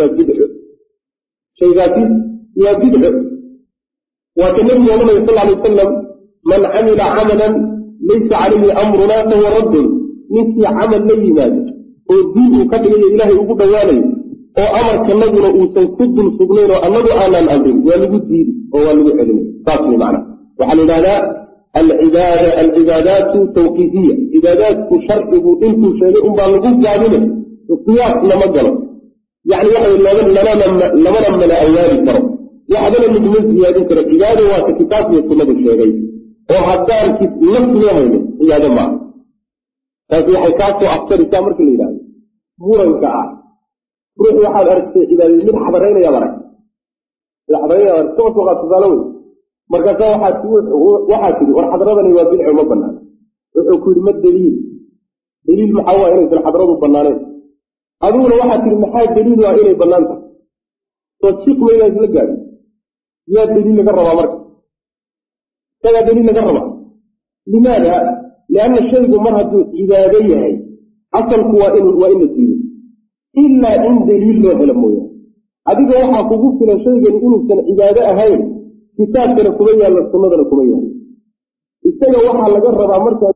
وبدع وكالنبي صلى الله عليه وسلم من عمل عملا ليس عليه أمرنا فهو رد مثل عمل لي ماذا والدين وكتب إلهي وقود والي وأمر كالنبي رؤوسا كد الصبنين وأنه آنا الأمر ولقد ديني وولقد علمي صاصني معنا وحل هذا العبادات توقيفية عبادات شرعه انتو شيء بالغوب جابنه القياس لما قالوا يعني واحد لما من أولاد ترى واحدنا نجمز زيادة ترى عبادة وكتاب يسمى الشيء وحتى نفس يهينه هي هذا معه ففي حكاته أكثر يتامر في الإله مورا كعا روح واحد أرسل عبادة من حضرين يا برك الحضرين يا برك توقف وقت ظلوي مركزا waxaa tiri war xadradani waa bidco ma banaan wuxuu ku yiri daliil maxaa waa inay xadradu banaaneen aduna waxaa tiri maxaa daliil waa inay banaanta soo chiqmayna isla gaari yaa daliil laga rabaa marka taga daliil laga rabaa limaada لأن الشيء مرة عبادة هي أصل هو إن الدين إلا إن دليل له لمويه أديك waxaa kugu filan shaygan inuu san cibaado ahayn kitaabkana kuma yaala sunnadana kuma yaala isaga waxaa laga rabaa markaa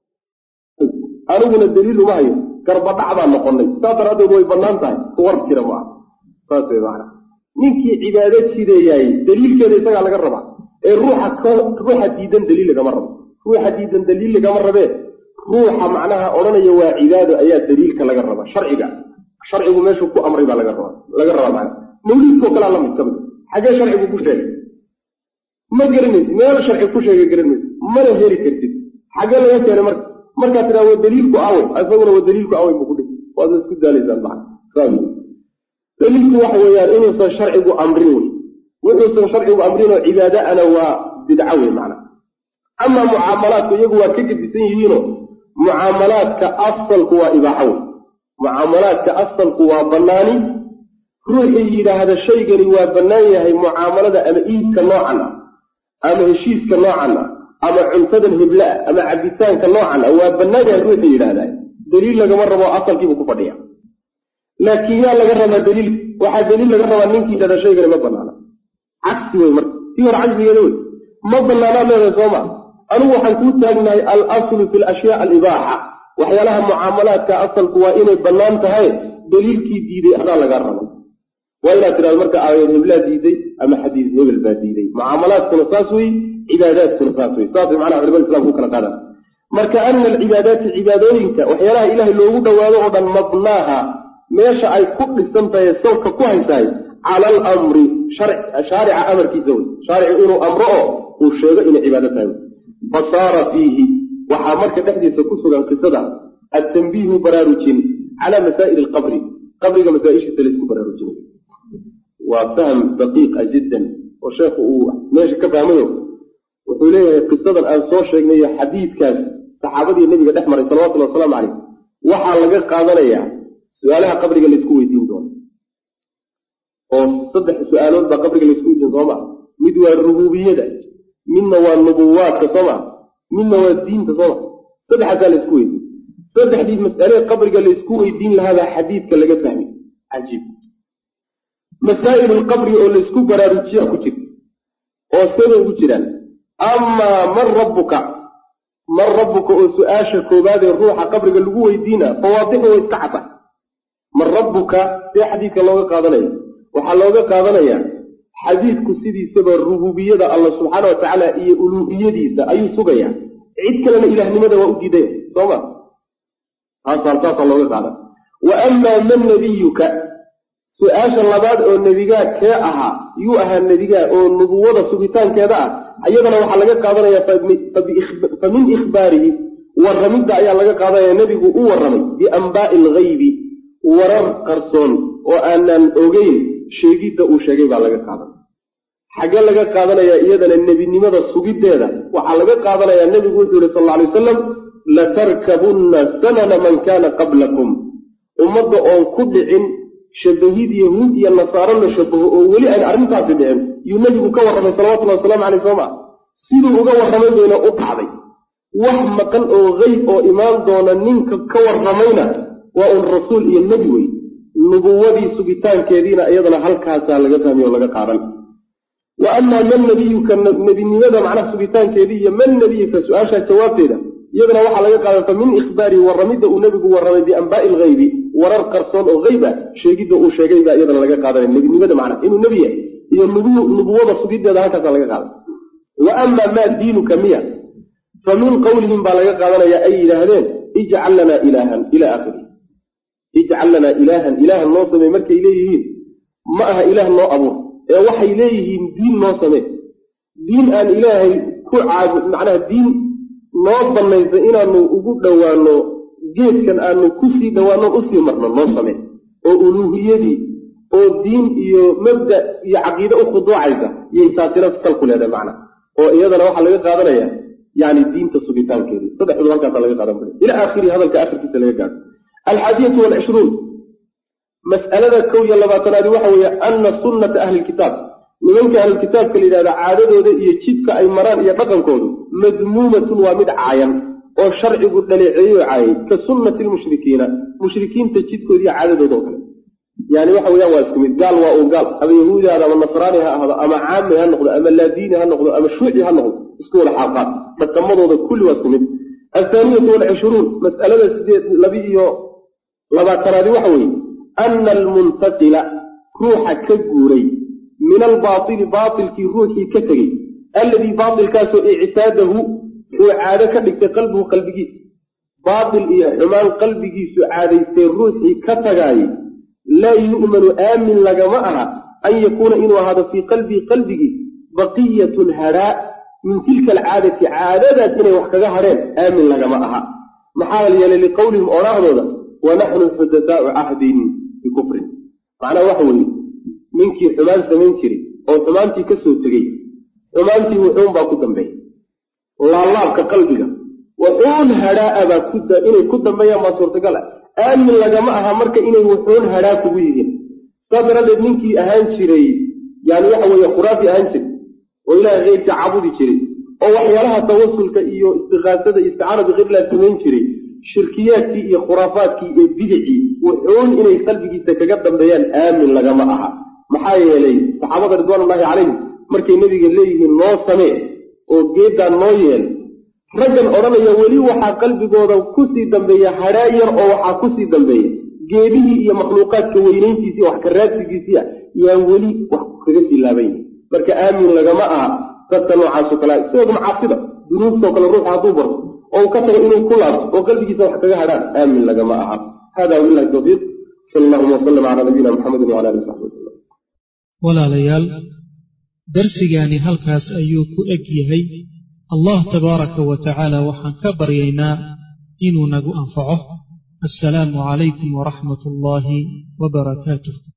aniguna daliilu ma hayo garbadhac baan noqonay saa daraaddeed way bannaan tahay war jira maaha saasay macna ninkii cibaado jideeyay daliilkeeda isagaa laga rabaa ee ruuxa diidan daliil lagama rabo ruuxa diidan daliil lagama rabee ruuxa macnaha odhanaya waa cibaado ayaa daliilka laga rabaa sharcigu meeshuu ku amray baa laga rabaa macna mawlidkoo kalaa la mid kamid xagee sharcigu ku sheegay ma garanaysid meel sharci ku sheegay garanaysid mana heli kartid xagee laga keenay markaa tiraa waa daliilku awey isaguna waa daliilku awey buu ku dhig waad isku daalaysaan macna daliilku waxa weeyaan inuusan sharcigu amrin wey wuxuusan sharcigu amrinoo cibaadaana waa bidco wey macna amaa mucaamalaadku iyagu waa ka gedisan yihiinoo mucaamalaadka asalku waa ibaaxo wey mucaamalaadka asalku waa bannaani ruuxii yidhaahda shaygani waa bannaan yahay mucaamalada ama iibka noocan ah ama heshiiska noocan ah ama cuntadan hebla ah ama cabitaanka noocan ah waa bannaan yahay ruuxii yidhaahdaa daliil lagama rabo asalkiibuu ku fadhiya laakiin yaa laga rabaa daliil waxaa daliil laga rabaa ninkii yidhahda shaygani ma bannaana cagsi wey marka sii hor cagsigeeda wey ma bannaanaa leedahay sooma anigu waxaan kuu taagnahay al aslu fi alashyaa alibaaxa waxyaalaha mucaamalaadka asalku waa inay bannaan tahay daliilkii diiday adaa lagaa rabo waa inaad tidhahdo marka aayad heblaa diiday ama xadiis hebel baa diiday mucaamalaadkuna saas wey cibaadaadkuna saas wey saasay macnaha culimada islamka u kala qaadaan marka ana alcibaadaati cibaadooyinka waxyaalaha ilaahay loogu dhowaado oo dhan mabnaaha meesha ay ku dhisan tahay salka ku haysahay cala alamri shaarica amarkiisa wey shaaricu inuu amro oo uu sheego inay cibaado tahay fasaara fiihi waxaa marka dhexdiisa ku sugan qisada attanbiihu baraarujin calaa masaa'ili alqabri qabriga masaa-ishiisa laysku baraarujinay waa fahm daqiiqa jiddan oo sheekhu uu meesha ka fahmayo wuxuu leeyahay qisadan aan soo sheegnay iyo xadiidkaas saxaabadii nabiga dhex maray salawatullahi wasalaamu caleyh waxaa laga qaadanayaa su-aalaha qabriga laysku weydiin doono oo 3 su-aalood baa qabriga laysku weydiin sooma mid waa rububiyada midna waa nubuwaadka sooma midna waa diinta sooma saddexaasaa laysku weydiin saddexdii mas'alee qabriga laysku weydiin lahaabaa xadiidka laga fahmay cajiib masaa'ilu lqabri oo laysku baraarujiya ku jirta oo sabay ugu jiraan amaa man rabbuka oo su-aasha koobaad ee ruuxa qabriga lagu weydiina fawaadixu way iska cadda man rabbuka see xadiidka looga qaadanaya waxaa looga qaadanayaa xadiidku sidiisaba rububiyada allah subxaana wa tacaala iyo uluuhiyadiisa ayuu sugayaa cid kalena ilaahnimada waa u diidaya sooma taasaa looga qaadan wa amaa man nabiyuka su-aasha labaad oo nebigaa kee ahaa yuu ahaa nebigaa oo nubuwada sugitaankeeda ah iyadana waxaa laga qaadanayaa fa min ikhbaarihi warramidda ayaa laga qaadanaya nebigu u warramay biambaa'i alghaybi warar qarsoon oo aanan ogeyn sheegidda uu sheegay baa laga qaadanaya xaggee laga qaadanayaa iyadana nebinimada sugiddeeda waxaa laga qaadanayaa nebigu wuxuu yihi sal alla alay wasalam latarkabunna sanana man kaana qablakum ummadda oon ku dhicin shabahid yahuud iyo nasaaro la shabaho oo weli aan arrintaasi dhicin yuu nebigu ka warramay salawatullahi wasalaamu caleyh sooma siduu uga warramay bayna u dhacday wax maqan oo qeyb oo imaan doona ninka ka warramayna waa un rasuul iyo nebi wey nubuwadii sugitaankeediina iyadana halkaasaa laga fahmiy oo laga qaadan wa amaa man nabiyuka nebinimada macnaha sugitaankeedii iyo man nabiyuka su-aashaa jawaabteeda iyadana waxaa laga qaadan fa min ikhbaarihi warramidda uu nebigu warramay biambaa'i alghaybi warar qarsoon oo hayb ah sheegidda uu sheegay baa iyadana laga qaadanaya nebinimada macnaha inuu nebi yahay iyo nubuwada sugiddeeda halkaasaa laga qaadan wa amaa maa diinuka miya فمن قولهم بلغ قالنا يا أي إلهين اجعل لنا إلها إلى آخره اجعل لنا إلها نوصم مرك إليهين معها إله الله أبوه وحي إليهين دين نوصمه دين أن إلهي كعاد معناها دين نوصم ليس إنا أنه أقول دوانه جيد كان أنه كسي دوانه أسي مرنا نوصمه وألوهيتي والدين مبدأ عقيدة أخذوا عايزة يساتنا في الكل هذا معنى وإذا لو حلقة قادنا يعني الدين تصبيتان كذي صدق الوان كانت لغة قادنا إلى آخر هذا الكآخر في سلقات 21 مسألة كوية لباتنا دي وحوية أن سنة أهل الكتاب لمن أهل الكتاب كالإذا عادته يجدك أي مران يبقى كونه مذمومة ومدعايا والشرع قد لعيه عاي كسنة المشركين مشركين تجدك دي عادته دوكنا يعني وحوية واسكمت قال وقال أما يهودي هذا أما النصراني هذا أما عامي هالنقض أما اللاديني هالنقض أما الشوعي هالنقض اسكول حلقات فتمضوا ذا كل واسكمت 22 مسألة الذي لما ترى وحوي أن المنفصل روح كجوري من الباطل باطل في روحي كتري الذي باطل كاسو اعتاده وعادة كبك قلبه قلبك باطل إحمان قلبك سعادة روحي كتري لا يؤمن آمن لجماعها أن يكون إنه هذا في قلبك بقية هراء من تلك العادة عادة كنا وحكاها هرين آمن لجماعها محاول يلي لقولهم أراهنا ونحن حدثاء عهد بكفر معنى وحوي منك حمان سمنكري أو حمانتي كسو تري حمانتي وحوم باكو دنبي الله كقلبك وحون هراء باكو إني كو دنبي ما صورتك آمن لجماعها مركا إني وحون هراء كبيرين صدر منك أهانشري يعني وحوي خرافي أهانشري وإلى غير تعبد شري أو وحيالها توصل كإيو استغاثة استعانة بغير لا تمنشري شركياتي إيو خرافاتي إيو بدعي وحون إني قلبك تتقدم بيان آمن لجماعها محايا لي صحابة رضوان الله عليهم مركا النبي قال ليه نوصمه وقيدا نويل رجل أورانا يولي وحا قلبي قوضا كسي دنبيا هراير أو وحا كسي دنبيا جيبه يا مخلوقات كوينين تيسي وحكرات تيسي يا ولي وحكرتي اللابين مركا آمن لجماعة تتنوع عاسو كلا سوى معاصبة دنوب سوى كلا روح عطوبر أو كتر إنه كلاب وقلبي سوى حكرها هرات آمن لجماعة هذا من الله التوفيق صلى الله وسلم على نبينا محمد وعلى آله وصحبه وسلم ولا ليال درسياني هلكاس أيوك أجيهي الله تبارك وتعالى وحن كبرينا إنو نجو أنفعه السلام عليكم ورحمة الله وبركاته